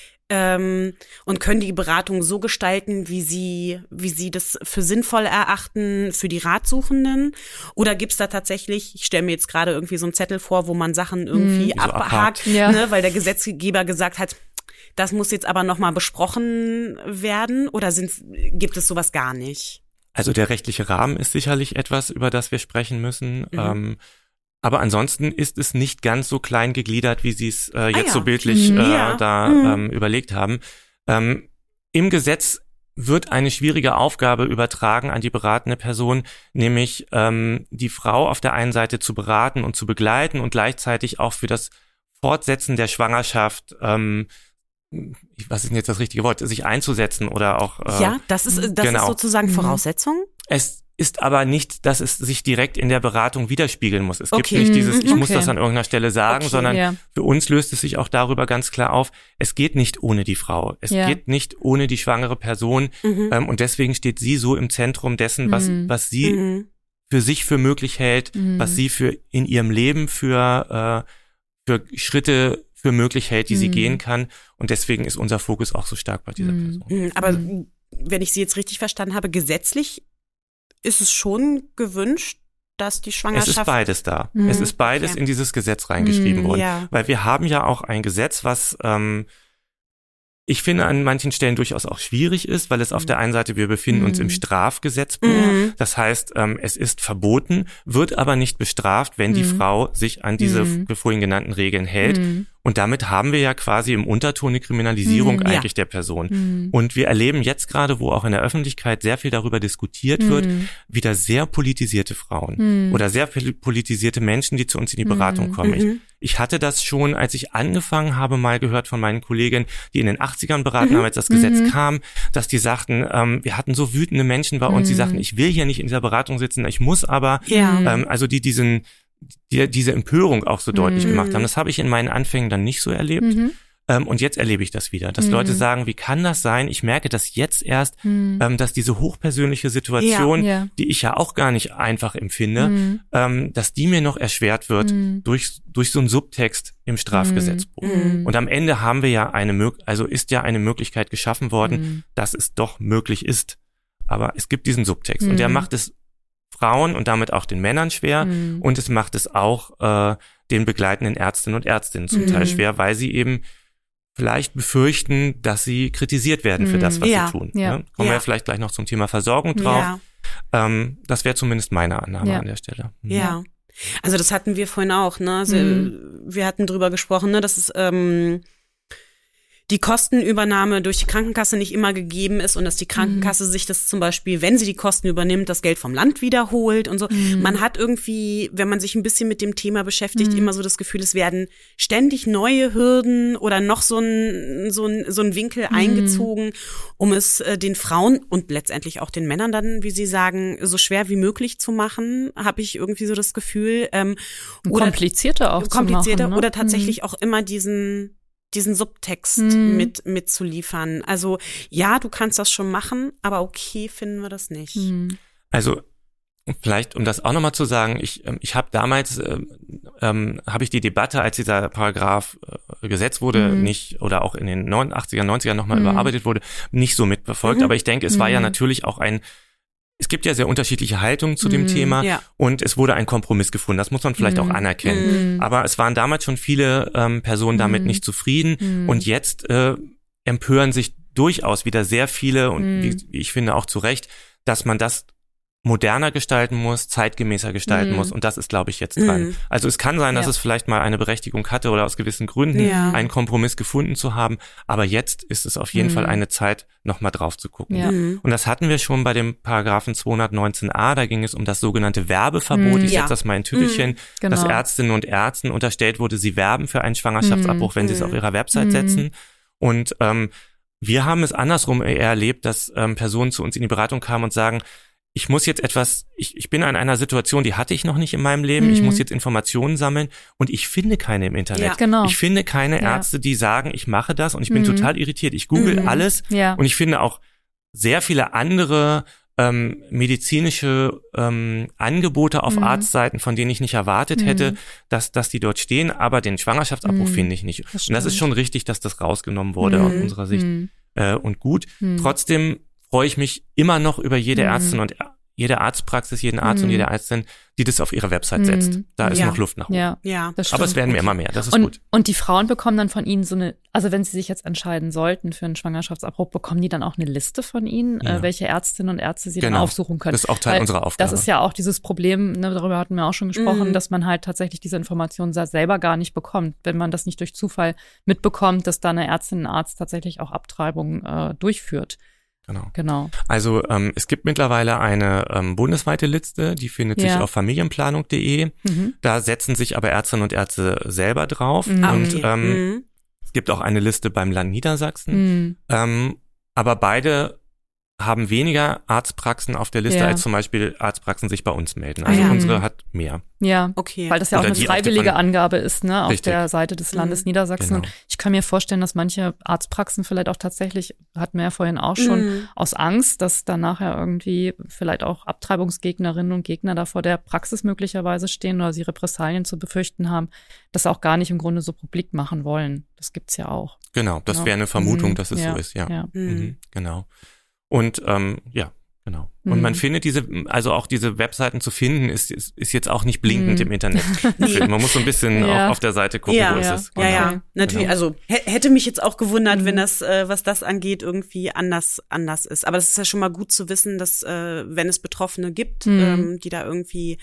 ähm, und können die Beratung so gestalten, wie Sie, wie Sie das für sinnvoll erachten für die Ratsuchenden? Oder gibt's da tatsächlich, ich stelle mir jetzt gerade irgendwie so einen Zettel vor, wo man Sachen irgendwie mhm. abhakt, so ja. ne, weil der Gesetzgeber gesagt hat, das muss jetzt aber nochmal besprochen werden? Oder sind, gibt es sowas gar nicht? Also der rechtliche Rahmen ist sicherlich etwas, über das wir sprechen müssen. Mhm. Ähm, aber ansonsten ist es nicht ganz so klein gegliedert, wie Sie es äh, jetzt ah, ja. so bildlich äh, ja. da mhm. ähm, überlegt haben. Ähm, im Gesetz wird eine schwierige Aufgabe übertragen an die beratende Person, nämlich ähm, die Frau auf der einen Seite zu beraten und zu begleiten und gleichzeitig auch für das Fortsetzen der Schwangerschaft ähm, was ist denn jetzt das richtige Wort, sich einzusetzen oder auch äh, ja, das ist das genau. ist sozusagen Voraussetzung. Es ist aber nicht, dass es sich direkt in der Beratung widerspiegeln muss. Es okay. gibt nicht dieses, ich okay. muss das an irgendeiner Stelle sagen, okay, sondern ja. für uns löst es sich auch darüber ganz klar auf, es geht nicht ohne die Frau. Es ja. geht nicht ohne die schwangere Person mhm. ähm, und deswegen steht sie so im Zentrum dessen, was mhm. was sie mhm. für sich für möglich hält, mhm. was sie für in ihrem Leben für äh, für Schritte für möglich hält, die mhm. sie gehen kann. Und deswegen ist unser Fokus auch so stark bei dieser mhm. Person. Aber mhm. wenn ich Sie jetzt richtig verstanden habe, gesetzlich ist es schon gewünscht, dass die Schwangerschaft... Es ist beides da. Mhm. Es ist beides okay. in dieses Gesetz reingeschrieben mhm, worden. Ja. Weil wir haben ja auch ein Gesetz, was... Ähm, ich finde an manchen Stellen durchaus auch schwierig ist, weil es auf der einen Seite, wir befinden uns im Strafgesetzbuch. Mhm. Das heißt, ähm, es ist verboten, wird aber nicht bestraft, wenn mhm. die Frau sich an diese mhm. vorhin genannten Regeln hält. Mhm. Und damit haben wir ja quasi im Unterton eine Kriminalisierung mhm, eigentlich ja. der Person. Mhm. Und wir erleben jetzt gerade, wo auch in der Öffentlichkeit sehr viel darüber diskutiert mhm. wird, wieder sehr politisierte Frauen mhm. oder sehr politisierte Menschen, die zu uns in die Beratung mhm. kommen. Ich, ich hatte das schon, als ich angefangen habe, mal gehört von meinen Kollegen, die in den achtzigern beraten mhm. haben, als das Gesetz mhm. kam, dass die sagten, ähm, wir hatten so wütende Menschen bei uns, die sagten, ich will hier nicht in dieser Beratung sitzen, ich muss aber, ja. ähm, also die diesen die diese Empörung auch so deutlich mhm. gemacht haben. Das habe ich in meinen Anfängen dann nicht so erlebt. Mhm. Ähm, und jetzt erlebe ich das wieder, dass mhm. Leute sagen, wie kann das sein? Ich merke das jetzt erst, mhm. ähm, dass diese hochpersönliche Situation, ja, ja. die ich ja auch gar nicht einfach empfinde, mhm. ähm, dass die mir noch erschwert wird mhm. durch durch so einen Subtext im Strafgesetzbuch. Mhm. Und am Ende haben wir ja eine, also ist ja eine Möglichkeit geschaffen worden, mhm. dass es doch möglich ist. Aber es gibt diesen Subtext mhm. und der macht es Frauen und damit auch den Männern schwer mhm. und es macht es auch äh, den begleitenden Ärztinnen und Ärztinnen zum mhm. Teil schwer, weil sie eben vielleicht befürchten, dass sie kritisiert werden für das, was ja. sie tun. Ja. Ne? Kommen ja. wir vielleicht gleich noch zum Thema Versorgung drauf. Ja. Ähm, das wäre zumindest meine Annahme ja. an der Stelle. Mhm. Ja, also das hatten wir vorhin auch. Ne? Also, mhm. wir hatten drüber gesprochen, ne, dass es ähm, die Kostenübernahme durch die Krankenkasse nicht immer gegeben ist und dass die Krankenkasse mhm. sich das zum Beispiel, wenn sie die Kosten übernimmt, das Geld vom Land wiederholt und so. Mhm. Man hat irgendwie, wenn man sich ein bisschen mit dem Thema beschäftigt, mhm. immer so das Gefühl, es werden ständig neue Hürden oder noch so ein, so ein, so ein Winkel mhm. eingezogen, um es äh, den Frauen und letztendlich auch den Männern dann, wie Sie sagen, so schwer wie möglich zu machen, habe ich irgendwie so das Gefühl. Ähm, oder komplizierter auch komplizierter zu machen, ne? Oder tatsächlich mhm. auch immer diesen diesen Subtext mm. mit mitzuliefern. Also ja, du kannst das schon machen, aber okay finden wir das nicht. Mm. Also vielleicht, um das auch nochmal zu sagen, ich ich habe damals, äh, ähm, habe ich die Debatte, als dieser Paragraph äh, gesetzt wurde, mm. nicht, oder auch in den achtzigern, neunzigern nochmal mm. überarbeitet wurde, nicht so mitverfolgt. Mm. Aber ich denke, es mm. war ja natürlich auch ein Es gibt ja sehr unterschiedliche Haltungen zu dem mm, Thema ja. und es wurde ein Kompromiss gefunden. Das muss man vielleicht mm, auch anerkennen. Mm. Aber es waren damals schon viele ähm, Personen damit mm. nicht zufrieden mm. und jetzt äh, empören sich durchaus wieder sehr viele und mm. wie, wie ich finde auch zu Recht, dass man das moderner gestalten muss, zeitgemäßer gestalten mm. muss und das ist, glaube ich, jetzt dran. Mm. Also es kann sein, dass ja. es vielleicht mal eine Berechtigung hatte oder aus gewissen Gründen ja. einen Kompromiss gefunden zu haben, aber jetzt ist es auf jeden mm. Fall eine Zeit, nochmal drauf zu gucken. Ja. Und das hatten wir schon bei dem Paragraphen zweihundertneunzehn a, da ging es um das sogenannte Werbeverbot, mm. ich ja. setze das mal in Tüdelchen, mm. genau. dass Ärztinnen und Ärzten unterstellt wurde, sie werben für einen Schwangerschaftsabbruch, mm. wenn sie es auf ihrer Website mm. setzen und ähm, wir haben es andersrum eher erlebt, dass ähm, Personen zu uns in die Beratung kamen und sagen, ich muss jetzt etwas, ich, ich bin in einer Situation, die hatte ich noch nicht in meinem Leben, mhm. ich muss jetzt Informationen sammeln und ich finde keine im Internet. Ja, genau. Ich finde keine ja. Ärzte, die sagen, ich mache das und ich bin mhm. total irritiert. Ich google mhm. alles ja. und ich finde auch sehr viele andere ähm, medizinische ähm, Angebote auf mhm. Arztseiten, von denen ich nicht erwartet mhm. hätte, dass, dass die dort stehen, aber den Schwangerschaftsabbruch mhm. finde ich nicht. Das und das ist schon richtig, dass das rausgenommen wurde mhm. aus unserer Sicht mhm. äh, und gut. Mhm. Trotzdem freue ich mich immer noch über jede mhm. Ärztin und jede Arztpraxis, jeden Arzt mhm. und jede Ärztin, die das auf ihre Website setzt. Da ist ja. noch Luft nach oben. Ja, ja, das stimmt. Aber es werden mir immer mehr, das ist und, gut. Und die Frauen bekommen dann von Ihnen so eine, also wenn sie sich jetzt entscheiden sollten für einen Schwangerschaftsabbruch, bekommen die dann auch eine Liste von Ihnen, ja. äh, welche Ärztinnen und Ärzte sie genau. dann aufsuchen können? Das ist auch Teil Weil unserer Aufgabe. Das ist ja auch dieses Problem, ne, darüber hatten wir auch schon gesprochen, mhm. dass man halt tatsächlich diese Informationen selber gar nicht bekommt, wenn man das nicht durch Zufall mitbekommt, dass da eine Ärztin, ein Arzt tatsächlich auch Abtreibung äh, durchführt. Genau. genau. Also ähm, es gibt mittlerweile eine ähm, bundesweite Liste, die findet ja. sich auf familienplanung punkt de. Mhm. Da setzen sich aber Ärztinnen und Ärzte selber drauf. Mhm. Und okay. ähm, mhm. es gibt auch eine Liste beim Land Niedersachsen. Mhm. Ähm, aber beide haben weniger Arztpraxen auf der Liste, ja. als zum Beispiel Arztpraxen sich bei uns melden. Also ja. unsere hat mehr. Ja, okay. weil das ja Oder auch eine die auf freiwillige der- Angabe ist, ne, auf Richtig. der Seite des Landes Mhm. Niedersachsen. Genau. Ich kann mir vorstellen, dass manche Arztpraxen vielleicht auch tatsächlich, hatten wir ja vorhin auch schon, Mhm. aus Angst, dass dann nachher irgendwie vielleicht auch Abtreibungsgegnerinnen und Gegner da vor der Praxis möglicherweise stehen oder sie Repressalien zu befürchten haben, das auch gar nicht im Grunde so publik machen wollen. Das gibt's ja auch. Genau, das Ja. wäre eine Vermutung, Mhm. dass es Ja. so ist, ja. Ja. Mhm. Mhm. Genau. Und ähm, ja, genau. Und Mhm. man findet diese, also auch diese Webseiten zu finden, ist, ist, ist jetzt auch nicht blinkend Mhm. im Internet. Man muss so ein bisschen Ja. auch auf der Seite gucken, Ja, wo ja. ist es. Ja, ja, Okay. natürlich. Genau. Also h- hätte mich jetzt auch gewundert, Mhm. wenn das, äh, was das angeht, irgendwie anders anders ist. Aber das ist ja schon mal gut zu wissen, dass äh, wenn es Betroffene gibt, Mhm. ähm, die da irgendwie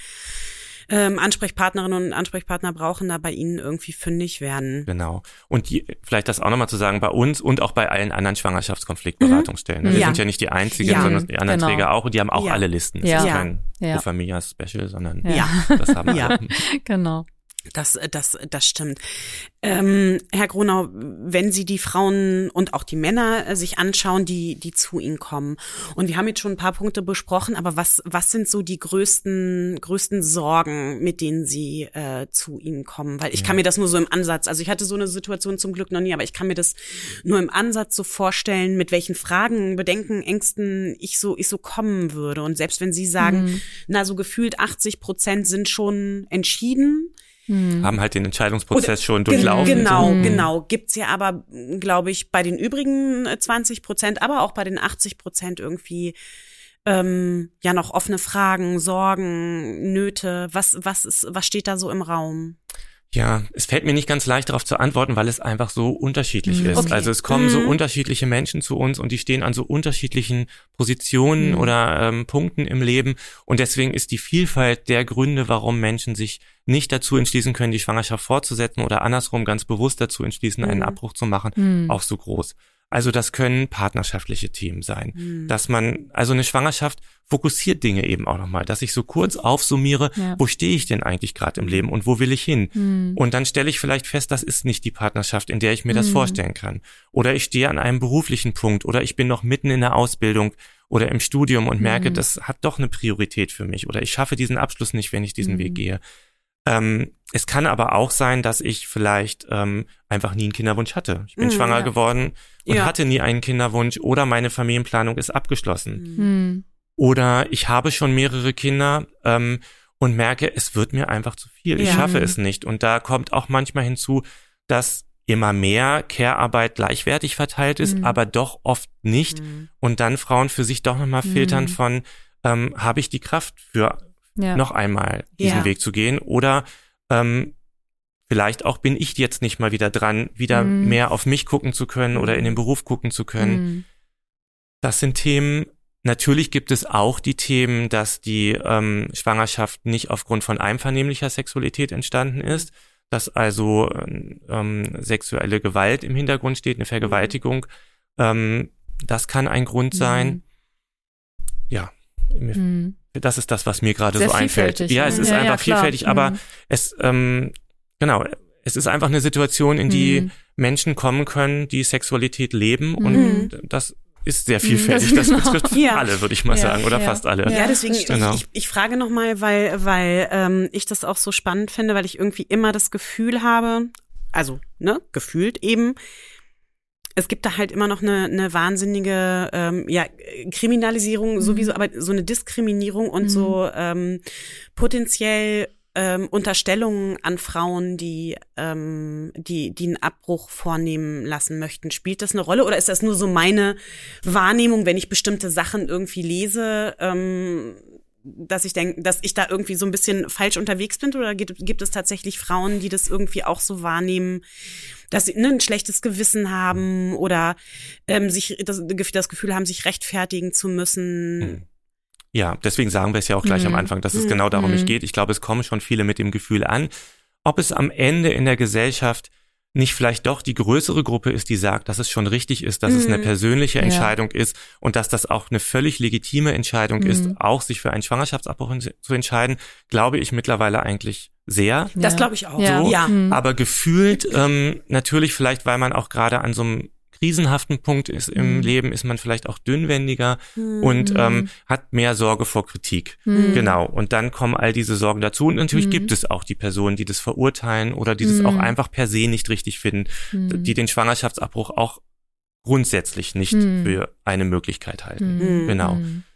ähm, Ansprechpartnerinnen und Ansprechpartner brauchen, da bei Ihnen irgendwie fündig werden. Genau. Und die, vielleicht das auch nochmal zu sagen, bei uns und auch bei allen anderen Schwangerschaftskonfliktberatungsstellen. Mhm. Wir Ja. sind ja nicht die einzigen, Ja. sondern die anderen Genau. Träger auch. Und die haben auch Ja. alle Listen. Es Ja. ist Ja. kein Ja. Pro Familia Special, sondern Ja. das haben Ja. alle. Genau. Das, das, das stimmt. Ähm, Herr Gronau, wenn Sie die Frauen und auch die Männer äh, sich anschauen, die, die zu Ihnen kommen. Und wir haben jetzt schon ein paar Punkte besprochen, aber was, was sind so die größten, größten Sorgen, mit denen Sie äh, zu Ihnen kommen? Weil ich Ja. kann mir das nur so im Ansatz, also ich hatte so eine Situation zum Glück noch nie, aber ich kann mir das nur im Ansatz so vorstellen, mit welchen Fragen, Bedenken, Ängsten ich so, ich so kommen würde. Und selbst wenn Sie sagen, Mhm. na, so gefühlt achtzig Prozent sind schon entschieden, Haben halt den Entscheidungsprozess Oder- schon Gen- durchlaufen. Genau, Mhm. genau. Gibt's ja aber, glaube ich, bei den übrigen äh, zwanzig Prozent, aber auch bei den achtzig Prozent irgendwie ähm, ja noch offene Fragen, Sorgen, Nöte. Was, was ist, was steht da so im Raum? Ja, es fällt mir nicht ganz leicht darauf zu antworten, weil es einfach so unterschiedlich Mhm. ist. Okay. Also es kommen so Mhm. unterschiedliche Menschen zu uns und die stehen an so unterschiedlichen Positionen Mhm. oder ähm, Punkten im Leben. Und deswegen ist die Vielfalt der Gründe, warum Menschen sich nicht dazu entschließen können, die Schwangerschaft fortzusetzen oder andersrum ganz bewusst dazu entschließen, einen Mhm. Abbruch zu machen, Mhm. auch so groß. Also das können partnerschaftliche Themen sein. Mhm. Dass man, also eine Schwangerschaft fokussiert Dinge eben auch nochmal, dass ich so kurz aufsummiere, Ja. wo stehe ich denn eigentlich gerade im Leben und wo will ich hin? Mhm. Und dann stelle ich vielleicht fest, das ist nicht die Partnerschaft, in der ich mir das Mhm. vorstellen kann. Oder ich stehe an einem beruflichen Punkt oder ich bin noch mitten in der Ausbildung oder im Studium und merke, Mhm. das hat doch eine Priorität für mich oder ich schaffe diesen Abschluss nicht, wenn ich diesen Mhm. Weg gehe. Ähm, es kann aber auch sein, dass ich vielleicht ähm, einfach nie einen Kinderwunsch hatte. Ich bin Mhm, schwanger ja. geworden und Ja. hatte nie einen Kinderwunsch oder meine Familienplanung ist abgeschlossen. Mhm. Oder ich habe schon mehrere Kinder ähm, und merke, es wird mir einfach zu viel. Ich Ja. schaffe es nicht. Und da kommt auch manchmal hinzu, dass immer mehr Care-Arbeit gleichwertig verteilt ist, Mhm. aber doch oft nicht. Mhm. Und dann Frauen für sich doch nochmal filtern Mhm. von, ähm, habe ich die Kraft für Ja. noch einmal diesen Ja. Weg zu gehen? Oder ähm, vielleicht auch bin ich jetzt nicht mal wieder dran, wieder Mhm. mehr auf mich gucken zu können oder in den Mhm. Beruf gucken zu können. Mhm. Das sind Themen. Natürlich gibt es auch die Themen, dass die ähm, Schwangerschaft nicht aufgrund von einvernehmlicher Sexualität entstanden ist, dass also ähm, sexuelle Gewalt im Hintergrund steht, eine Vergewaltigung. Ähm, das kann ein Grund sein. Mhm. Ja, mir- Mhm. das ist das, was mir gerade Sehr so einfällt. vielfältig, Ja, ne? es ist Ja, ja, einfach klar. vielfältig, aber Mhm. es, ähm, genau, es ist einfach eine Situation, in die Mhm. Menschen kommen können, die Sexualität leben Mhm. und das ist sehr vielfältig. Das genau. betrifft Ja. alle, würde ich mal Ja, sagen, oder ja. fast alle. Ja, deswegen, Genau. ich, ich, ich frage nochmal, weil, weil ähm, ich das auch so spannend finde, weil ich irgendwie immer das Gefühl habe, also, ne, gefühlt eben, es gibt da halt immer noch eine, eine wahnsinnige ähm, ja, Kriminalisierung mhm. sowieso, aber so eine Diskriminierung und mhm. so ähm, potenziell ähm, Unterstellungen an Frauen, die ähm, die die einen Abbruch vornehmen lassen möchten. Spielt das eine Rolle oder ist das nur so meine Wahrnehmung, wenn ich bestimmte Sachen irgendwie lese, ähm, dass ich denke, dass ich da irgendwie so ein bisschen falsch unterwegs bin, oder gibt, gibt es tatsächlich Frauen, die das irgendwie auch so wahrnehmen, dass sie ne, ein schlechtes Gewissen haben oder ähm, sich das, das Gefühl haben, sich rechtfertigen zu müssen? Ja, deswegen sagen wir es ja auch gleich mhm. am Anfang, dass es mhm. genau darum nicht geht. Ich glaube, es kommen schon viele mit dem Gefühl an, ob es am Ende in der Gesellschaft nicht vielleicht doch die größere Gruppe ist, die sagt, dass es schon richtig ist, dass mhm. es eine persönliche Entscheidung ja. ist und dass das auch eine völlig legitime Entscheidung mhm. ist, auch sich für einen Schwangerschaftsabbruch zu entscheiden, glaube ich mittlerweile eigentlich sehr. Das glaube ich auch. So, ja. Mhm. Aber gefühlt ähm, natürlich vielleicht, weil man auch gerade an so einem krisenhaften Punkt ist im mhm. Leben, ist man vielleicht auch dünnwendiger mhm. und ähm, hat mehr Sorge vor Kritik. Mhm. Genau. Und dann kommen all diese Sorgen dazu. Und natürlich mhm. gibt es auch die Personen, die das verurteilen oder die das mhm. auch einfach per se nicht richtig finden, mhm. die den Schwangerschaftsabbruch auch grundsätzlich nicht mhm. für eine Möglichkeit halten. Mhm. Genau.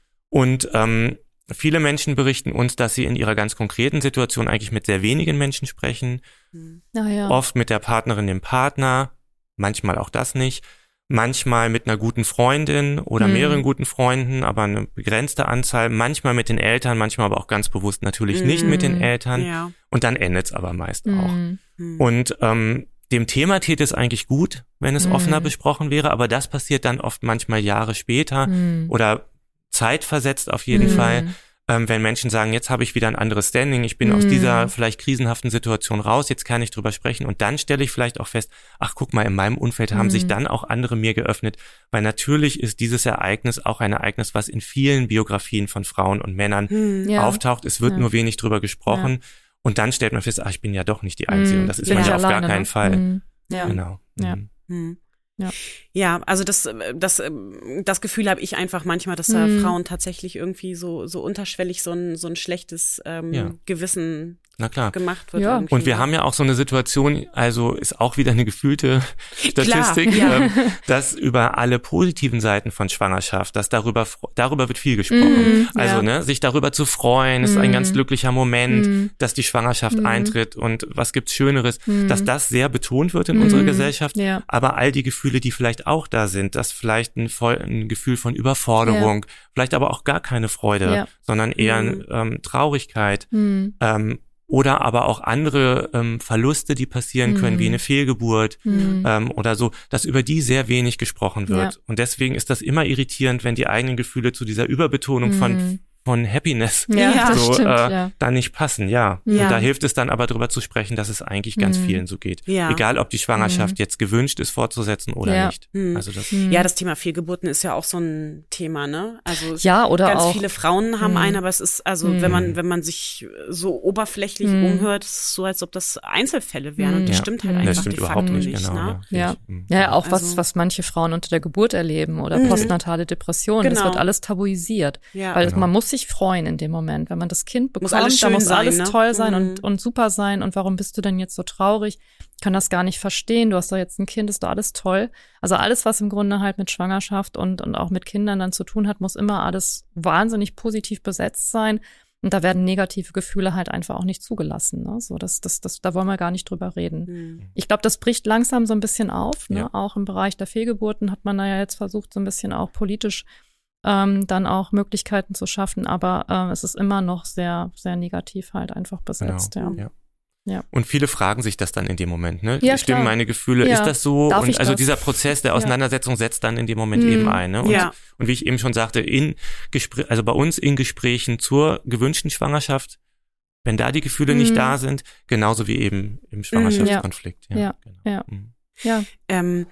Und ähm, viele Menschen berichten uns, dass sie in ihrer ganz konkreten Situation eigentlich mit sehr wenigen Menschen sprechen. Mhm. Ah, ja. Oft mit der Partnerin, dem Partner, manchmal auch das nicht. Manchmal mit einer guten Freundin oder mhm. mehreren guten Freunden, aber eine begrenzte Anzahl. Manchmal mit den Eltern, manchmal aber auch ganz bewusst natürlich mhm. nicht mit den Eltern. Ja. Und dann endet es aber meist mhm. auch. Und ähm, dem Thema täte es eigentlich gut, wenn es mhm. offener besprochen wäre, aber das passiert dann oft manchmal Jahre später mhm. oder zeitversetzt auf jeden mhm. Fall. Ähm, wenn Menschen sagen, jetzt habe ich wieder ein anderes Standing, ich bin mm. aus dieser vielleicht krisenhaften Situation raus, jetzt kann ich drüber sprechen und dann stelle ich vielleicht auch fest, ach guck mal, in meinem Umfeld haben mm. sich dann auch andere mir geöffnet, weil natürlich ist dieses Ereignis auch ein Ereignis, was in vielen Biografien von Frauen und Männern mm, ja. auftaucht, es wird ja. nur wenig drüber gesprochen ja. und dann stellt man fest, ach ich bin ja doch nicht die Einzige mm. und das ist ja, man ja auf alleine, gar keinen ne? Fall. Mm. Ja. Genau. Ja. Mhm. Ja. ja, also das, das, das Gefühl habe ich einfach manchmal, dass da mm. Frauen tatsächlich irgendwie so, so unterschwellig so ein, so ein schlechtes ähm, ja. Gewissen Na klar. gemacht wird. Ja. Irgendwie. Und wir haben ja auch so eine Situation, also ist auch wieder eine gefühlte Statistik, klar, ja. ähm, dass über alle positiven Seiten von Schwangerschaft, dass darüber, darüber wird viel gesprochen. Mm, also, ja. ne, sich darüber zu freuen, mm. ist ein ganz glücklicher Moment, mm. dass die Schwangerschaft mm. eintritt und was gibt's Schöneres, mm. dass das sehr betont wird in mm. unserer Gesellschaft. Ja. Aber all die Gefühle, die vielleicht auch da sind, dass vielleicht ein, voll, ein Gefühl von Überforderung, ja. vielleicht aber auch gar keine Freude, ja. sondern eher mm. ähm, Traurigkeit, mm. ähm, oder aber auch andere ähm, Verluste, die passieren können, mm. wie eine Fehlgeburt mm. ähm, oder so, dass über die sehr wenig gesprochen wird. Ja. Und deswegen ist das immer irritierend, wenn die eigenen Gefühle zu dieser Überbetonung mm. von von Happiness ja, so stimmt, äh, ja. dann nicht passen, ja. ja. Und da hilft es dann aber drüber zu sprechen, dass es eigentlich ganz mm. vielen so geht. Ja. Egal, ob die Schwangerschaft mm. jetzt gewünscht ist, fortzusetzen oder ja. nicht. Mm. Also das ja, das Thema Fehlgeburten ist ja auch so ein Thema, ne? Also ja, oder ganz auch, viele Frauen haben mm. einen, aber es ist, also mm. wenn man wenn man sich so oberflächlich mm. umhört, ist es so, als ob das Einzelfälle wären. Mm. Und das ja. stimmt halt mm. einfach das stimmt de überhaupt facto nicht, nicht. genau. Ne? Ja. Ja. ja, auch also, was was manche Frauen unter der Geburt erleben oder mm. postnatale Depressionen, genau. das wird alles tabuisiert. Ja. Weil genau. man muss sich freuen in dem Moment, wenn man das Kind bekommt, muss alles da muss sein, alles ne? toll sein mhm. und, und super sein. Und warum bist du denn jetzt so traurig? Ich kann das gar nicht verstehen. Du hast doch jetzt ein Kind, ist doch alles toll. Also alles, was im Grunde halt mit Schwangerschaft und, und auch mit Kindern dann zu tun hat, muss immer alles wahnsinnig positiv besetzt sein. Und da werden negative Gefühle halt einfach auch nicht zugelassen. Ne? So, das, das, das, da wollen wir gar nicht drüber reden. Mhm. Ich glaube, das bricht langsam so ein bisschen auf. Ne? Ja. Auch im Bereich der Fehlgeburten hat man da ja jetzt versucht, so ein bisschen auch politisch Ähm, dann auch Möglichkeiten zu schaffen, aber äh, es ist immer noch sehr, sehr negativ halt einfach besetzt, genau. ja. ja. Ja. Und viele fragen sich das dann in dem Moment, ne? Ja, Stimmen klar. meine Gefühle, ja. ist das so? Darf und also das? dieser Prozess der Auseinandersetzung ja. setzt dann in dem Moment mhm. eben ein, ne? Und, ja. und wie ich eben schon sagte, in Gespr- also bei uns in Gesprächen zur gewünschten Schwangerschaft, wenn da die Gefühle mhm. nicht da sind, genauso wie eben im Schwangerschaftskonflikt. Ja, ja, genau. ja. Mhm. ja. Ähm,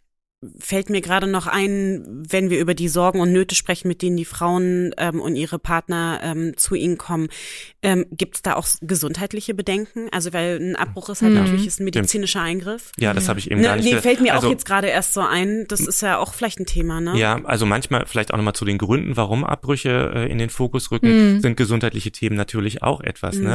fällt mir gerade noch ein, wenn wir über die Sorgen und Nöte sprechen, mit denen die Frauen ähm, und ihre Partner ähm, zu ihnen kommen. Ähm, gibt es da auch gesundheitliche Bedenken? Also weil ein Abbruch ist halt mhm. natürlich ist ein medizinischer Eingriff. Ja, das habe ich eben ne, gar nicht nee, gesagt. fällt mir also, auch jetzt gerade erst so ein. Das ist ja auch vielleicht ein Thema, ne? Ja, also manchmal vielleicht auch nochmal zu den Gründen, warum Abbrüche äh, in den Fokus rücken, mhm. sind gesundheitliche Themen natürlich auch etwas, mhm. ne?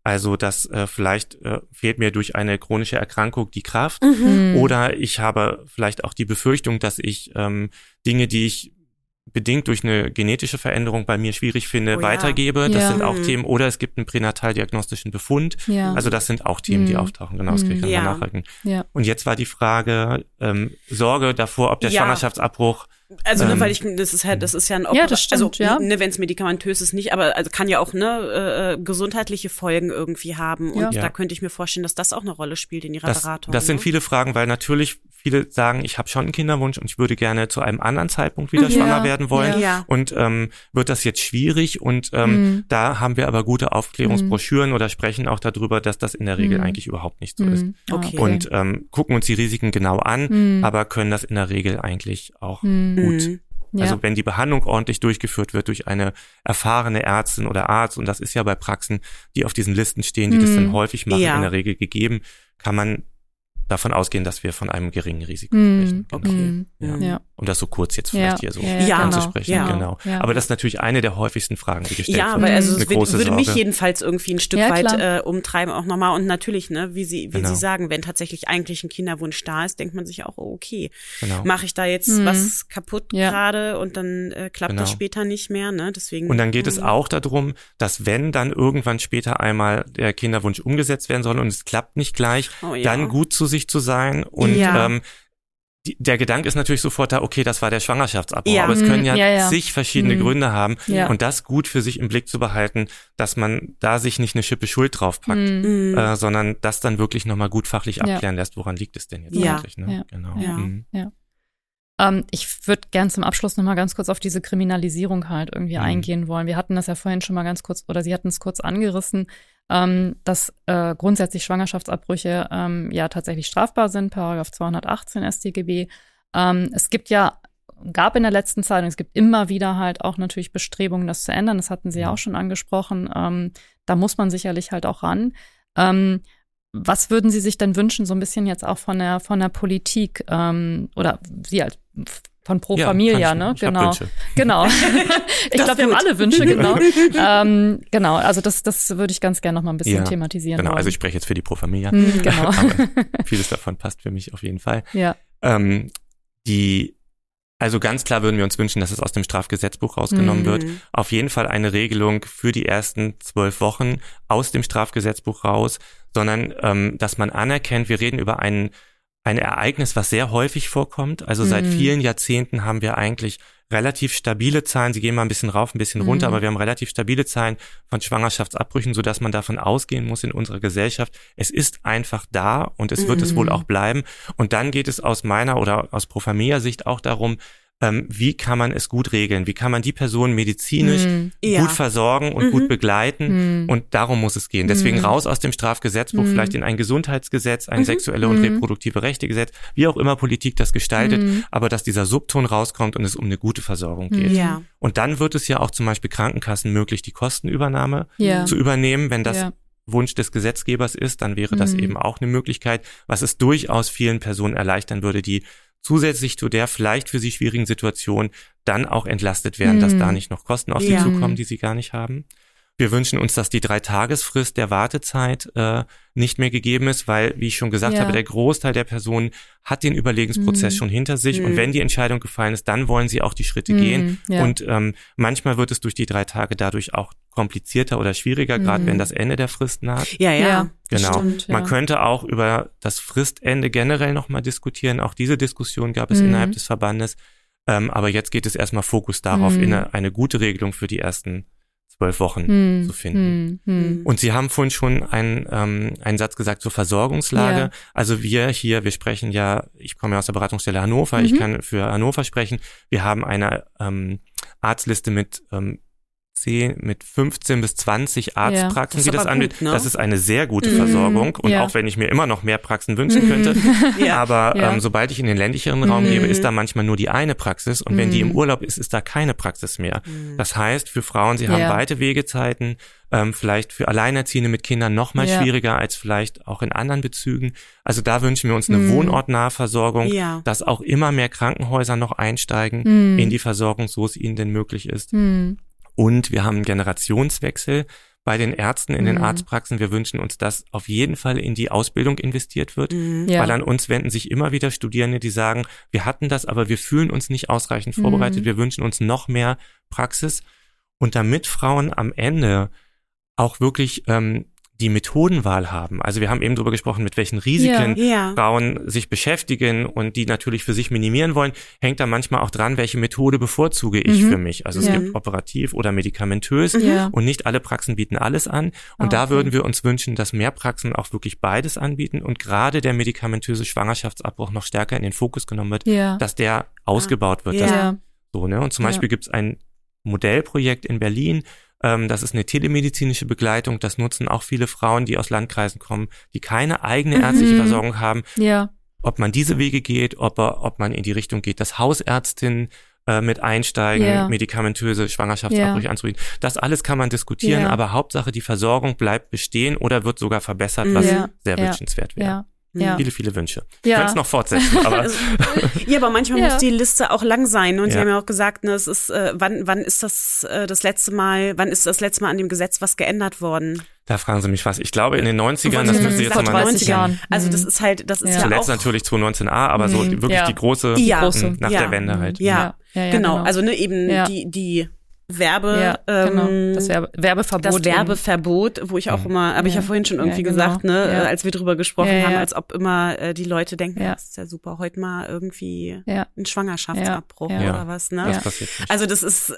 Also dass äh, vielleicht äh, fehlt mir durch eine chronische Erkrankung die Kraft mhm. oder ich habe vielleicht auch die Befürchtung, dass ich ähm, Dinge, die ich bedingt durch eine genetische Veränderung bei mir schwierig finde, oh, weitergebe. Ja. Das ja. sind auch Themen. Oder es gibt einen pränataldiagnostischen Befund. Ja. Also das sind auch Themen, die mhm. auftauchen. Genau, das kann ich ja. nochmal nachhalten. Ja. Und jetzt war die Frage, ähm, Sorge davor, ob der ja. Schwangerschaftsabbruch Also, ne, ähm, weil ich, das ist halt, das ist ja ein, Oper- ja, das stimmt, also, ja. ne, wenn es medikamentös ist, nicht, aber, also, kann ja auch, ne, äh, gesundheitliche Folgen irgendwie haben. Und ja. da könnte ich mir vorstellen, dass das auch eine Rolle spielt in ihrer das, Beratung. Das ne? sind viele Fragen, weil natürlich viele sagen, ich habe schon einen Kinderwunsch und ich würde gerne zu einem anderen Zeitpunkt wieder ja. schwanger werden wollen. Ja. Und, ähm, wird das jetzt schwierig? Und, ähm, mhm. da haben wir aber gute Aufklärungsbroschüren mhm. oder sprechen auch darüber, dass das in der Regel mhm. eigentlich überhaupt nicht so mhm. ist. Okay. Und, ähm, gucken uns die Risiken genau an, mhm. aber können das in der Regel eigentlich auch mhm. gut. Ja. Also wenn die Behandlung ordentlich durchgeführt wird durch eine erfahrene Ärztin oder Arzt, und das ist ja bei Praxen, die auf diesen Listen stehen, die mm. das dann häufig machen, ja. in der Regel gegeben, kann man davon ausgehen, dass wir von einem geringen Risiko mm. sprechen. Genau. Okay. Ja. Ja. Um das so kurz jetzt vielleicht ja. hier so ja, anzusprechen. Ja. Genau. Ja. Aber das ist natürlich eine der häufigsten Fragen, die gestellt ja, werden. Ja, aber also Eine es wird, würde Sorge. mich jedenfalls irgendwie ein Stück ja, weit äh, umtreiben auch nochmal. Und natürlich, ne, wie Sie, wie genau. Sie sagen, wenn tatsächlich eigentlich ein Kinderwunsch da ist, denkt man sich auch, oh, okay, genau. mache ich da jetzt mhm. was kaputt ja. gerade und dann äh, klappt genau. das später nicht mehr, ne? Deswegen. Und dann geht mh. es auch darum, dass wenn dann irgendwann später einmal der Kinderwunsch umgesetzt werden soll und es klappt nicht gleich, oh, ja. dann gut zu sich zu sein und ja. ähm, die, der Gedanke ist natürlich sofort da, okay, das war der Schwangerschaftsabbau, ja. aber es können ja, ja, ja. zig verschiedene mhm. Gründe haben ja. und das gut für sich im Blick zu behalten, dass man da sich nicht eine Schippe Schuld draufpackt, mhm. äh, sondern das dann wirklich nochmal gut fachlich abklären ja. lässt, woran liegt es denn jetzt ja. eigentlich. Ne? Ja. Genau. Ja. Mhm. Ja. Ähm, ich würde gern zum Abschluss nochmal ganz kurz auf diese Kriminalisierung halt irgendwie mhm. eingehen wollen. Wir hatten das ja vorhin schon mal ganz kurz, oder Sie hatten es kurz angerissen, ähm, dass äh, grundsätzlich Schwangerschaftsabbrüche ähm, ja tatsächlich strafbar sind, Paragraph zweihundertachtzehn S t G B. Ähm, es gibt ja, gab in der letzten Zeit, und es gibt immer wieder halt auch natürlich Bestrebungen, das zu ändern. Das hatten Sie ja auch schon angesprochen. Ähm, da muss man sicherlich halt auch ran. Ähm, was würden Sie sich denn wünschen, so ein bisschen jetzt auch von der von der Politik ähm, oder Sie als von Pro ja, Familia, ne? Ich genau, Wünsche. genau. Ich glaube, wir haben alle Wünsche, genau. ähm, genau, also das das würde ich ganz gerne noch mal ein bisschen ja, thematisieren. Genau, wollen. also ich spreche jetzt für die Pro Familia. Mm, genau. Aber vieles davon passt für mich auf jeden Fall. Ja. Ähm, die, also ganz klar würden wir uns wünschen, dass es aus dem Strafgesetzbuch rausgenommen mhm. wird. Auf jeden Fall eine Regelung für die ersten zwölf Wochen aus dem Strafgesetzbuch raus, sondern ähm, dass man anerkennt, wir reden über ein, ein Ereignis, was sehr häufig vorkommt. Also mhm. seit vielen Jahrzehnten haben wir eigentlich relativ stabile Zahlen, sie gehen mal ein bisschen rauf, ein bisschen runter, mhm. aber wir haben relativ stabile Zahlen von Schwangerschaftsabbrüchen, sodass man davon ausgehen muss in unserer Gesellschaft, es ist einfach da und es wird mhm. es wohl auch bleiben. Und dann geht es aus meiner oder aus Pro Familia Sicht auch darum, ähm, wie kann man es gut regeln? Wie kann man die Person medizinisch mhm. ja. gut versorgen und mhm. gut begleiten? Mhm. Und darum muss es gehen. Deswegen raus aus dem Strafgesetzbuch, mhm. vielleicht in ein Gesundheitsgesetz, ein mhm. sexuelle und reproduktive Rechtegesetz, wie auch immer Politik das gestaltet, mhm. aber dass dieser Subton rauskommt und es um eine gute Versorgung geht. Ja. Und dann wird es ja auch zum Beispiel Krankenkassen möglich, die Kostenübernahme ja. zu übernehmen, wenn das ja. Wunsch des Gesetzgebers ist, dann wäre das mhm. eben auch eine Möglichkeit, was es durchaus vielen Personen erleichtern würde, die zusätzlich zu der vielleicht für sie schwierigen Situation dann auch entlastet werden, mhm. dass da nicht noch Kosten auf ja. sie zukommen, die sie gar nicht haben. Wir wünschen uns, dass die Drei-Tagesfrist der Wartezeit äh, nicht mehr gegeben ist, weil, wie ich schon gesagt ja. habe, der Großteil der Personen hat den Überlegensprozess mhm. schon hinter sich. Mhm. Und wenn die Entscheidung gefallen ist, dann wollen sie auch die Schritte mhm. gehen. Ja. Und ähm, manchmal wird es durch die drei Tage dadurch auch komplizierter oder schwieriger, mhm. gerade wenn das Ende der Frist naht. Ja, ja. ja Genau. Stimmt, ja. Man könnte auch über das Fristende generell nochmal diskutieren. Auch diese Diskussion gab es mhm. innerhalb des Verbandes. Ähm, aber jetzt geht es erstmal Fokus darauf, mhm. eine, eine gute Regelung für die ersten zwölf Wochen hm, zu finden. Hm, hm. Und Sie haben vorhin schon einen, ähm, einen Satz gesagt zur Versorgungslage. Ja. Also wir hier, wir sprechen ja, ich komme ja aus der Beratungsstelle Hannover, mhm. ich kann für Hannover sprechen. Wir haben eine ähm, Arztliste mit ähm, zehn, mit fünfzehn bis zwanzig Arztpraxen, ja, die das angeht. gut, ne? Das ist eine sehr gute mhm. Versorgung. Und ja. auch wenn ich mir immer noch mehr Praxen wünschen könnte, ja. aber ja. ähm, sobald ich in den ländlicheren Raum mhm. gebe, ist da manchmal nur die eine Praxis. Und wenn mhm. die im Urlaub ist, ist da keine Praxis mehr. Mhm. Das heißt, für Frauen, sie haben ja. weite Wegezeiten, ähm, vielleicht für Alleinerziehende mit Kindern noch mal ja. schwieriger als vielleicht auch in anderen Bezügen. Also da wünschen wir uns eine mhm. wohnortnahe Versorgung, ja. dass auch immer mehr Krankenhäuser noch einsteigen mhm. in die Versorgung, so es ihnen denn möglich ist. Mhm. Und wir haben einen Generationswechsel bei den Ärzten in mhm. den Arztpraxen. Wir wünschen uns, dass auf jeden Fall in die Ausbildung investiert wird, mhm. ja. weil an uns wenden sich immer wieder Studierende, die sagen, wir hatten das, aber wir fühlen uns nicht ausreichend vorbereitet. Mhm. Wir wünschen uns noch mehr Praxis. Und damit Frauen am Ende auch wirklich ähm, die Methodenwahl haben. Also wir haben eben darüber gesprochen, mit welchen Risiken ja, ja. Frauen sich beschäftigen und die natürlich für sich minimieren wollen, hängt da manchmal auch dran, welche Methode bevorzuge ich mhm. für mich. Also es ja. gibt operativ oder medikamentös ja. und nicht alle Praxen bieten alles an. Und okay. da würden wir uns wünschen, dass mehr Praxen auch wirklich beides anbieten und gerade der medikamentöse Schwangerschaftsabbruch noch stärker in den Fokus genommen wird, ja. dass der ausgebaut wird. Ja. Dass, ja. so, ne? Und zum Beispiel ja. gibt es ein Modellprojekt in Berlin. Das ist eine telemedizinische Begleitung. Das nutzen auch viele Frauen, die aus Landkreisen kommen, die keine eigene ärztliche mhm. Versorgung haben. Ja. Ob man diese Wege geht, ob, ob man in die Richtung geht, dass Hausärztinnen äh, mit einsteigen, ja. medikamentöse Schwangerschaftsabbrüche ja. anzubieten. Das alles kann man diskutieren, ja. aber Hauptsache die Versorgung bleibt bestehen oder wird sogar verbessert, was ja. sehr ja. wünschenswert wäre. Ja. Ja. Viele, viele Wünsche. Ja. Ich könnte es noch fortsetzen, aber ja, aber manchmal ja. muss die Liste auch lang sein. Und ja. Sie haben ja auch gesagt, ne, es ist, äh, wann, wann ist das äh, das letzte Mal, wann ist das letzte Mal an dem Gesetz was geändert worden? da fragen Sie mich was. Ich glaube in den neunzigern, das Mhm. müsste jetzt Vor nochmal dreißig Jahren. Also das ist halt, das ist Ja. ja, zuletzt auch natürlich zweitausendneunzehn a, aber so Mhm. wirklich Ja. die große, Ja. große. nach Ja. der Wende halt. Ja, Ja, ja, genau. genau. Also ne, eben Ja. die die Werbe, Ja, ähm, genau. Das Werbe, Werbeverbot. das Werbeverbot, wo ich auch Mhm. immer, habe ich ja Ja. vorhin schon irgendwie Ja, genau. gesagt, ne, Ja. äh, als wir drüber gesprochen Ja, ja. haben, als ob immer äh, die Leute denken, Ja. das ist ja super, heute mal irgendwie Ja. ein Schwangerschaftsabbruch Ja. Ja. oder was, ne? Das passiert nicht. Also das ist, äh,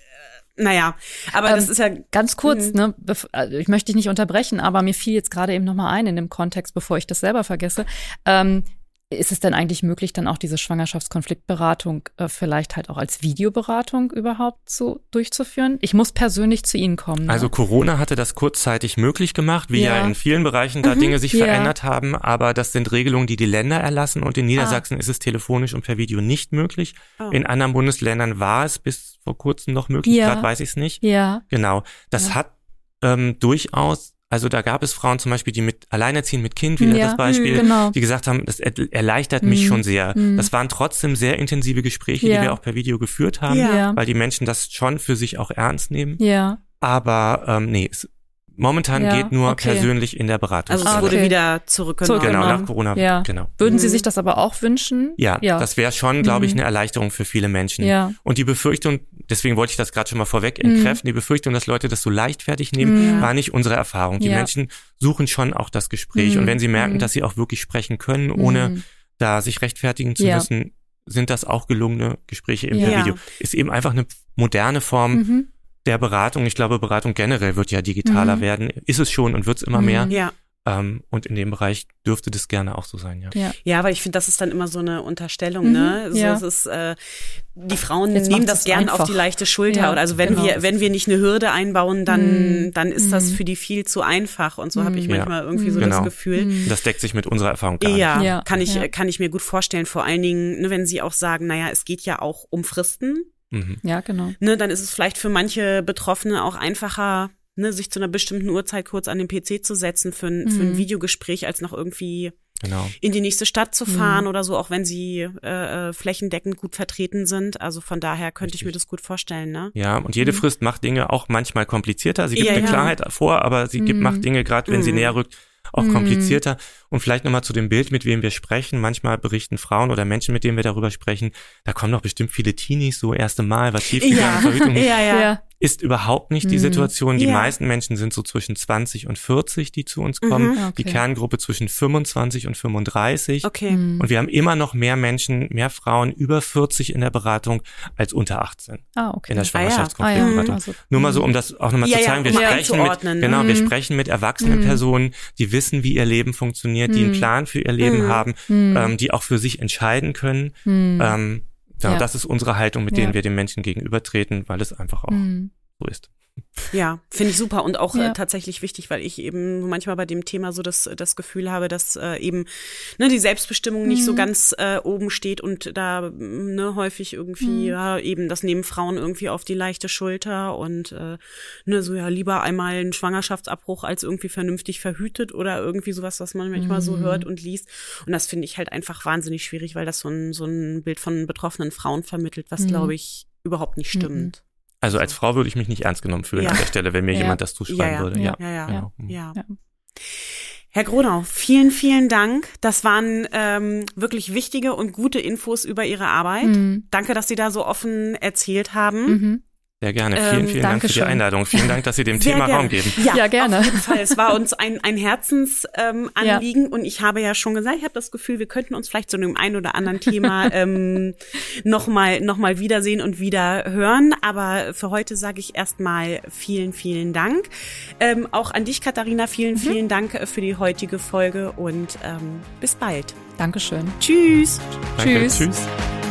naja, aber Ähm, das ist ja Ganz kurz, Mhm. ne, bef- also ich möchte dich nicht unterbrechen, aber mir fiel jetzt gerade eben nochmal ein in dem Kontext, bevor ich das selber vergesse. Ähm, ist es denn eigentlich möglich, dann auch diese Schwangerschaftskonfliktberatung äh, vielleicht halt auch als Videoberatung überhaupt zu durchzuführen? Ich muss persönlich zu Ihnen kommen. Ne? Also Corona hatte das kurzzeitig möglich gemacht, wie ja, Ja. in vielen Bereichen da Mhm. Dinge sich Ja. verändert haben, aber das sind Regelungen, die die Länder erlassen und in Niedersachsen ist es telefonisch und per Video nicht möglich. Oh. In anderen Bundesländern war es bis vor kurzem noch möglich, Ja. gerade weiß ich es nicht. ja, Genau, das Ja. hat ähm, durchaus, also da gab es Frauen zum Beispiel, die mit alleinerziehend mit Kind, wieder Ja, das Beispiel, genau. die gesagt haben, das er- erleichtert mich Mhm. schon sehr. Mhm. Das waren trotzdem sehr intensive Gespräche, Ja. die wir auch per Video geführt haben, Ja. Ja. weil die Menschen das schon für sich auch ernst nehmen. Ja. Aber ähm, nee, es, momentan Ja, geht nur okay. persönlich in der Beratung. also es Ah, wurde okay. wieder zurückgenommen. Genau, zurückgenommen. nach Corona. Ja. Genau. Würden Sie Mhm. sich das aber auch wünschen? Ja, Ja. das wäre schon, glaube ich, Mhm. eine Erleichterung für viele Menschen. Ja. Und die Befürchtung, deswegen wollte ich das gerade schon mal vorweg Mhm. entkräften, die Befürchtung, dass Leute das so leichtfertig nehmen, Mhm. war nicht unsere Erfahrung. Die Ja. Menschen suchen schon auch das Gespräch. Mhm. Und wenn sie merken, Mhm. dass sie auch wirklich sprechen können, ohne Mhm. da sich rechtfertigen zu Ja. müssen, sind das auch gelungene Gespräche im Ja. Video. Ist eben einfach eine moderne Form Mhm. der Beratung. Ich glaube, Beratung generell wird ja digitaler Mhm. werden. Ist es schon und wird es immer Mhm. mehr. Ja. Ähm, und in dem Bereich dürfte das gerne auch so sein, ja. Ja. Ja, weil ich finde, das ist dann immer so eine Unterstellung, Mhm, ne? So, ja. es ist, äh, die Frauen Jetzt nehmen macht's das es gern auf einfach. die leichte Schulter. Ja, Oder also wenn genau. wir, wenn wir nicht eine Hürde einbauen, dann, Mhm. dann ist das Mhm. für die viel zu einfach. Und so habe ich Mhm. manchmal irgendwie so Genau. das Gefühl. Mhm. Das deckt sich mit unserer Erfahrung gar Ja, Ja, kann ich, ja. kann ich mir gut vorstellen. Vor allen Dingen, ne, wenn Sie auch sagen, naja, es geht ja auch um Fristen. nicht. Mhm. Ja, genau. Ne, dann ist es vielleicht für manche Betroffene auch einfacher, ne, sich zu einer bestimmten Uhrzeit kurz an den P C zu setzen für ein, für ein Mhm. Videogespräch, als noch irgendwie Genau. in die nächste Stadt zu fahren Mhm. oder so, auch wenn sie äh, äh, flächendeckend gut vertreten sind. Also von daher könnte ich mir das gut vorstellen, ne? Ja, und jede Mhm. Frist macht Dinge auch manchmal komplizierter. Sie gibt Ja, eine ja. Klarheit vor, aber sie gibt, Mhm. macht Dinge, gerade wenn sie Mhm. näher rückt, auch Mhm. komplizierter. Und vielleicht nochmal zu dem Bild, mit wem wir sprechen. Manchmal berichten Frauen oder Menschen, mit denen wir darüber sprechen, da kommen doch bestimmt viele Teenies, so erste Mal, was schiefgegangen, Ja, Verhütung. ja, ja. Ja. Ist überhaupt nicht die Mhm. Situation. Die Ja. meisten Menschen sind so zwischen zwanzig und vierzig, die zu uns kommen. Mhm. Okay. Die Kerngruppe zwischen fünfundzwanzig und fünfunddreißig. Okay. Mhm. Und wir haben immer noch mehr Menschen, mehr Frauen über vierzig in der Beratung als unter achtzehn Ah, okay. in der Ah, ja. Schwangerschaftskonfliktberatung. Ah, ja. Also, Nur mal so, um das auch nochmal Ja, zu ja, zeigen, wir um mal sprechen mit, einzuordnen, ne? genau, wir Mhm. sprechen mit erwachsenen Mhm. Personen, die wissen, wie ihr Leben funktioniert, die einen Mhm. Plan für ihr Leben Mhm. haben, Mhm. ähm, die auch für sich entscheiden können. Mhm. Ähm, genau, Ja. das ist unsere Haltung, mit Ja. denen wir den Menschen gegenübertreten, weil es einfach auch Mhm. so ist. Ja, finde ich super und auch Ja. äh, tatsächlich wichtig, weil ich eben manchmal bei dem Thema so das, das Gefühl habe, dass äh, eben ne, die Selbstbestimmung nicht so Mhm. ganz äh, oben steht und da ne, häufig irgendwie Mhm. ja, eben das nehmen Frauen irgendwie auf die leichte Schulter und äh, ne, so ja lieber einmal einen Schwangerschaftsabbruch als irgendwie vernünftig verhütet oder irgendwie sowas, was man manchmal so Mhm. hört und liest. Und das finde ich halt einfach wahnsinnig schwierig, weil das so ein, so ein Bild von betroffenen Frauen vermittelt, was Mhm. glaube ich überhaupt nicht stimmt. Also als Frau würde ich mich nicht ernst genommen fühlen Ja. an der Stelle, wenn mir Ja. jemand das zuschreiben Ja, ja. würde. Ja, Ja, ja, ja. Genau. Ja. Ja. Herr Gronau, vielen, vielen Dank. Das waren ähm, wirklich wichtige und gute Infos über Ihre Arbeit. Mhm. Danke, dass Sie da so offen erzählt haben. Mhm. Sehr gerne. Ähm, Vielen, vielen Dank für die Dankeschön. Einladung. Vielen Dank, dass Sie dem Sehr Thema gerne. Raum geben. Ja, gerne. Auf jeden Fall. Es war uns ein, ein Herzensanliegen ähm, Anliegen. Und ich habe ja schon gesagt, ich habe das Gefühl, wir könnten uns vielleicht zu einem ein oder anderen Thema ähm, nochmal noch mal wiedersehen und wieder hören. Aber für heute sage ich erstmal vielen, vielen Dank. Ähm, auch an dich, Katharina, vielen, Mhm. vielen Dank für die heutige Folge und ähm, bis bald. Dankeschön. Tschüss. Danke. Tschüss. Tschüss.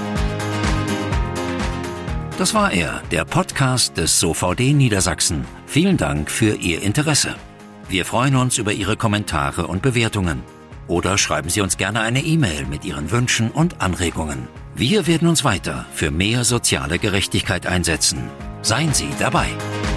Das war er, der Podcast des S O V D Niedersachsen. Vielen Dank für Ihr Interesse. Wir freuen uns über Ihre Kommentare und Bewertungen. Oder schreiben Sie uns gerne eine E-Mail mit Ihren Wünschen und Anregungen. Wir werden uns weiter für mehr soziale Gerechtigkeit einsetzen. Seien Sie dabei.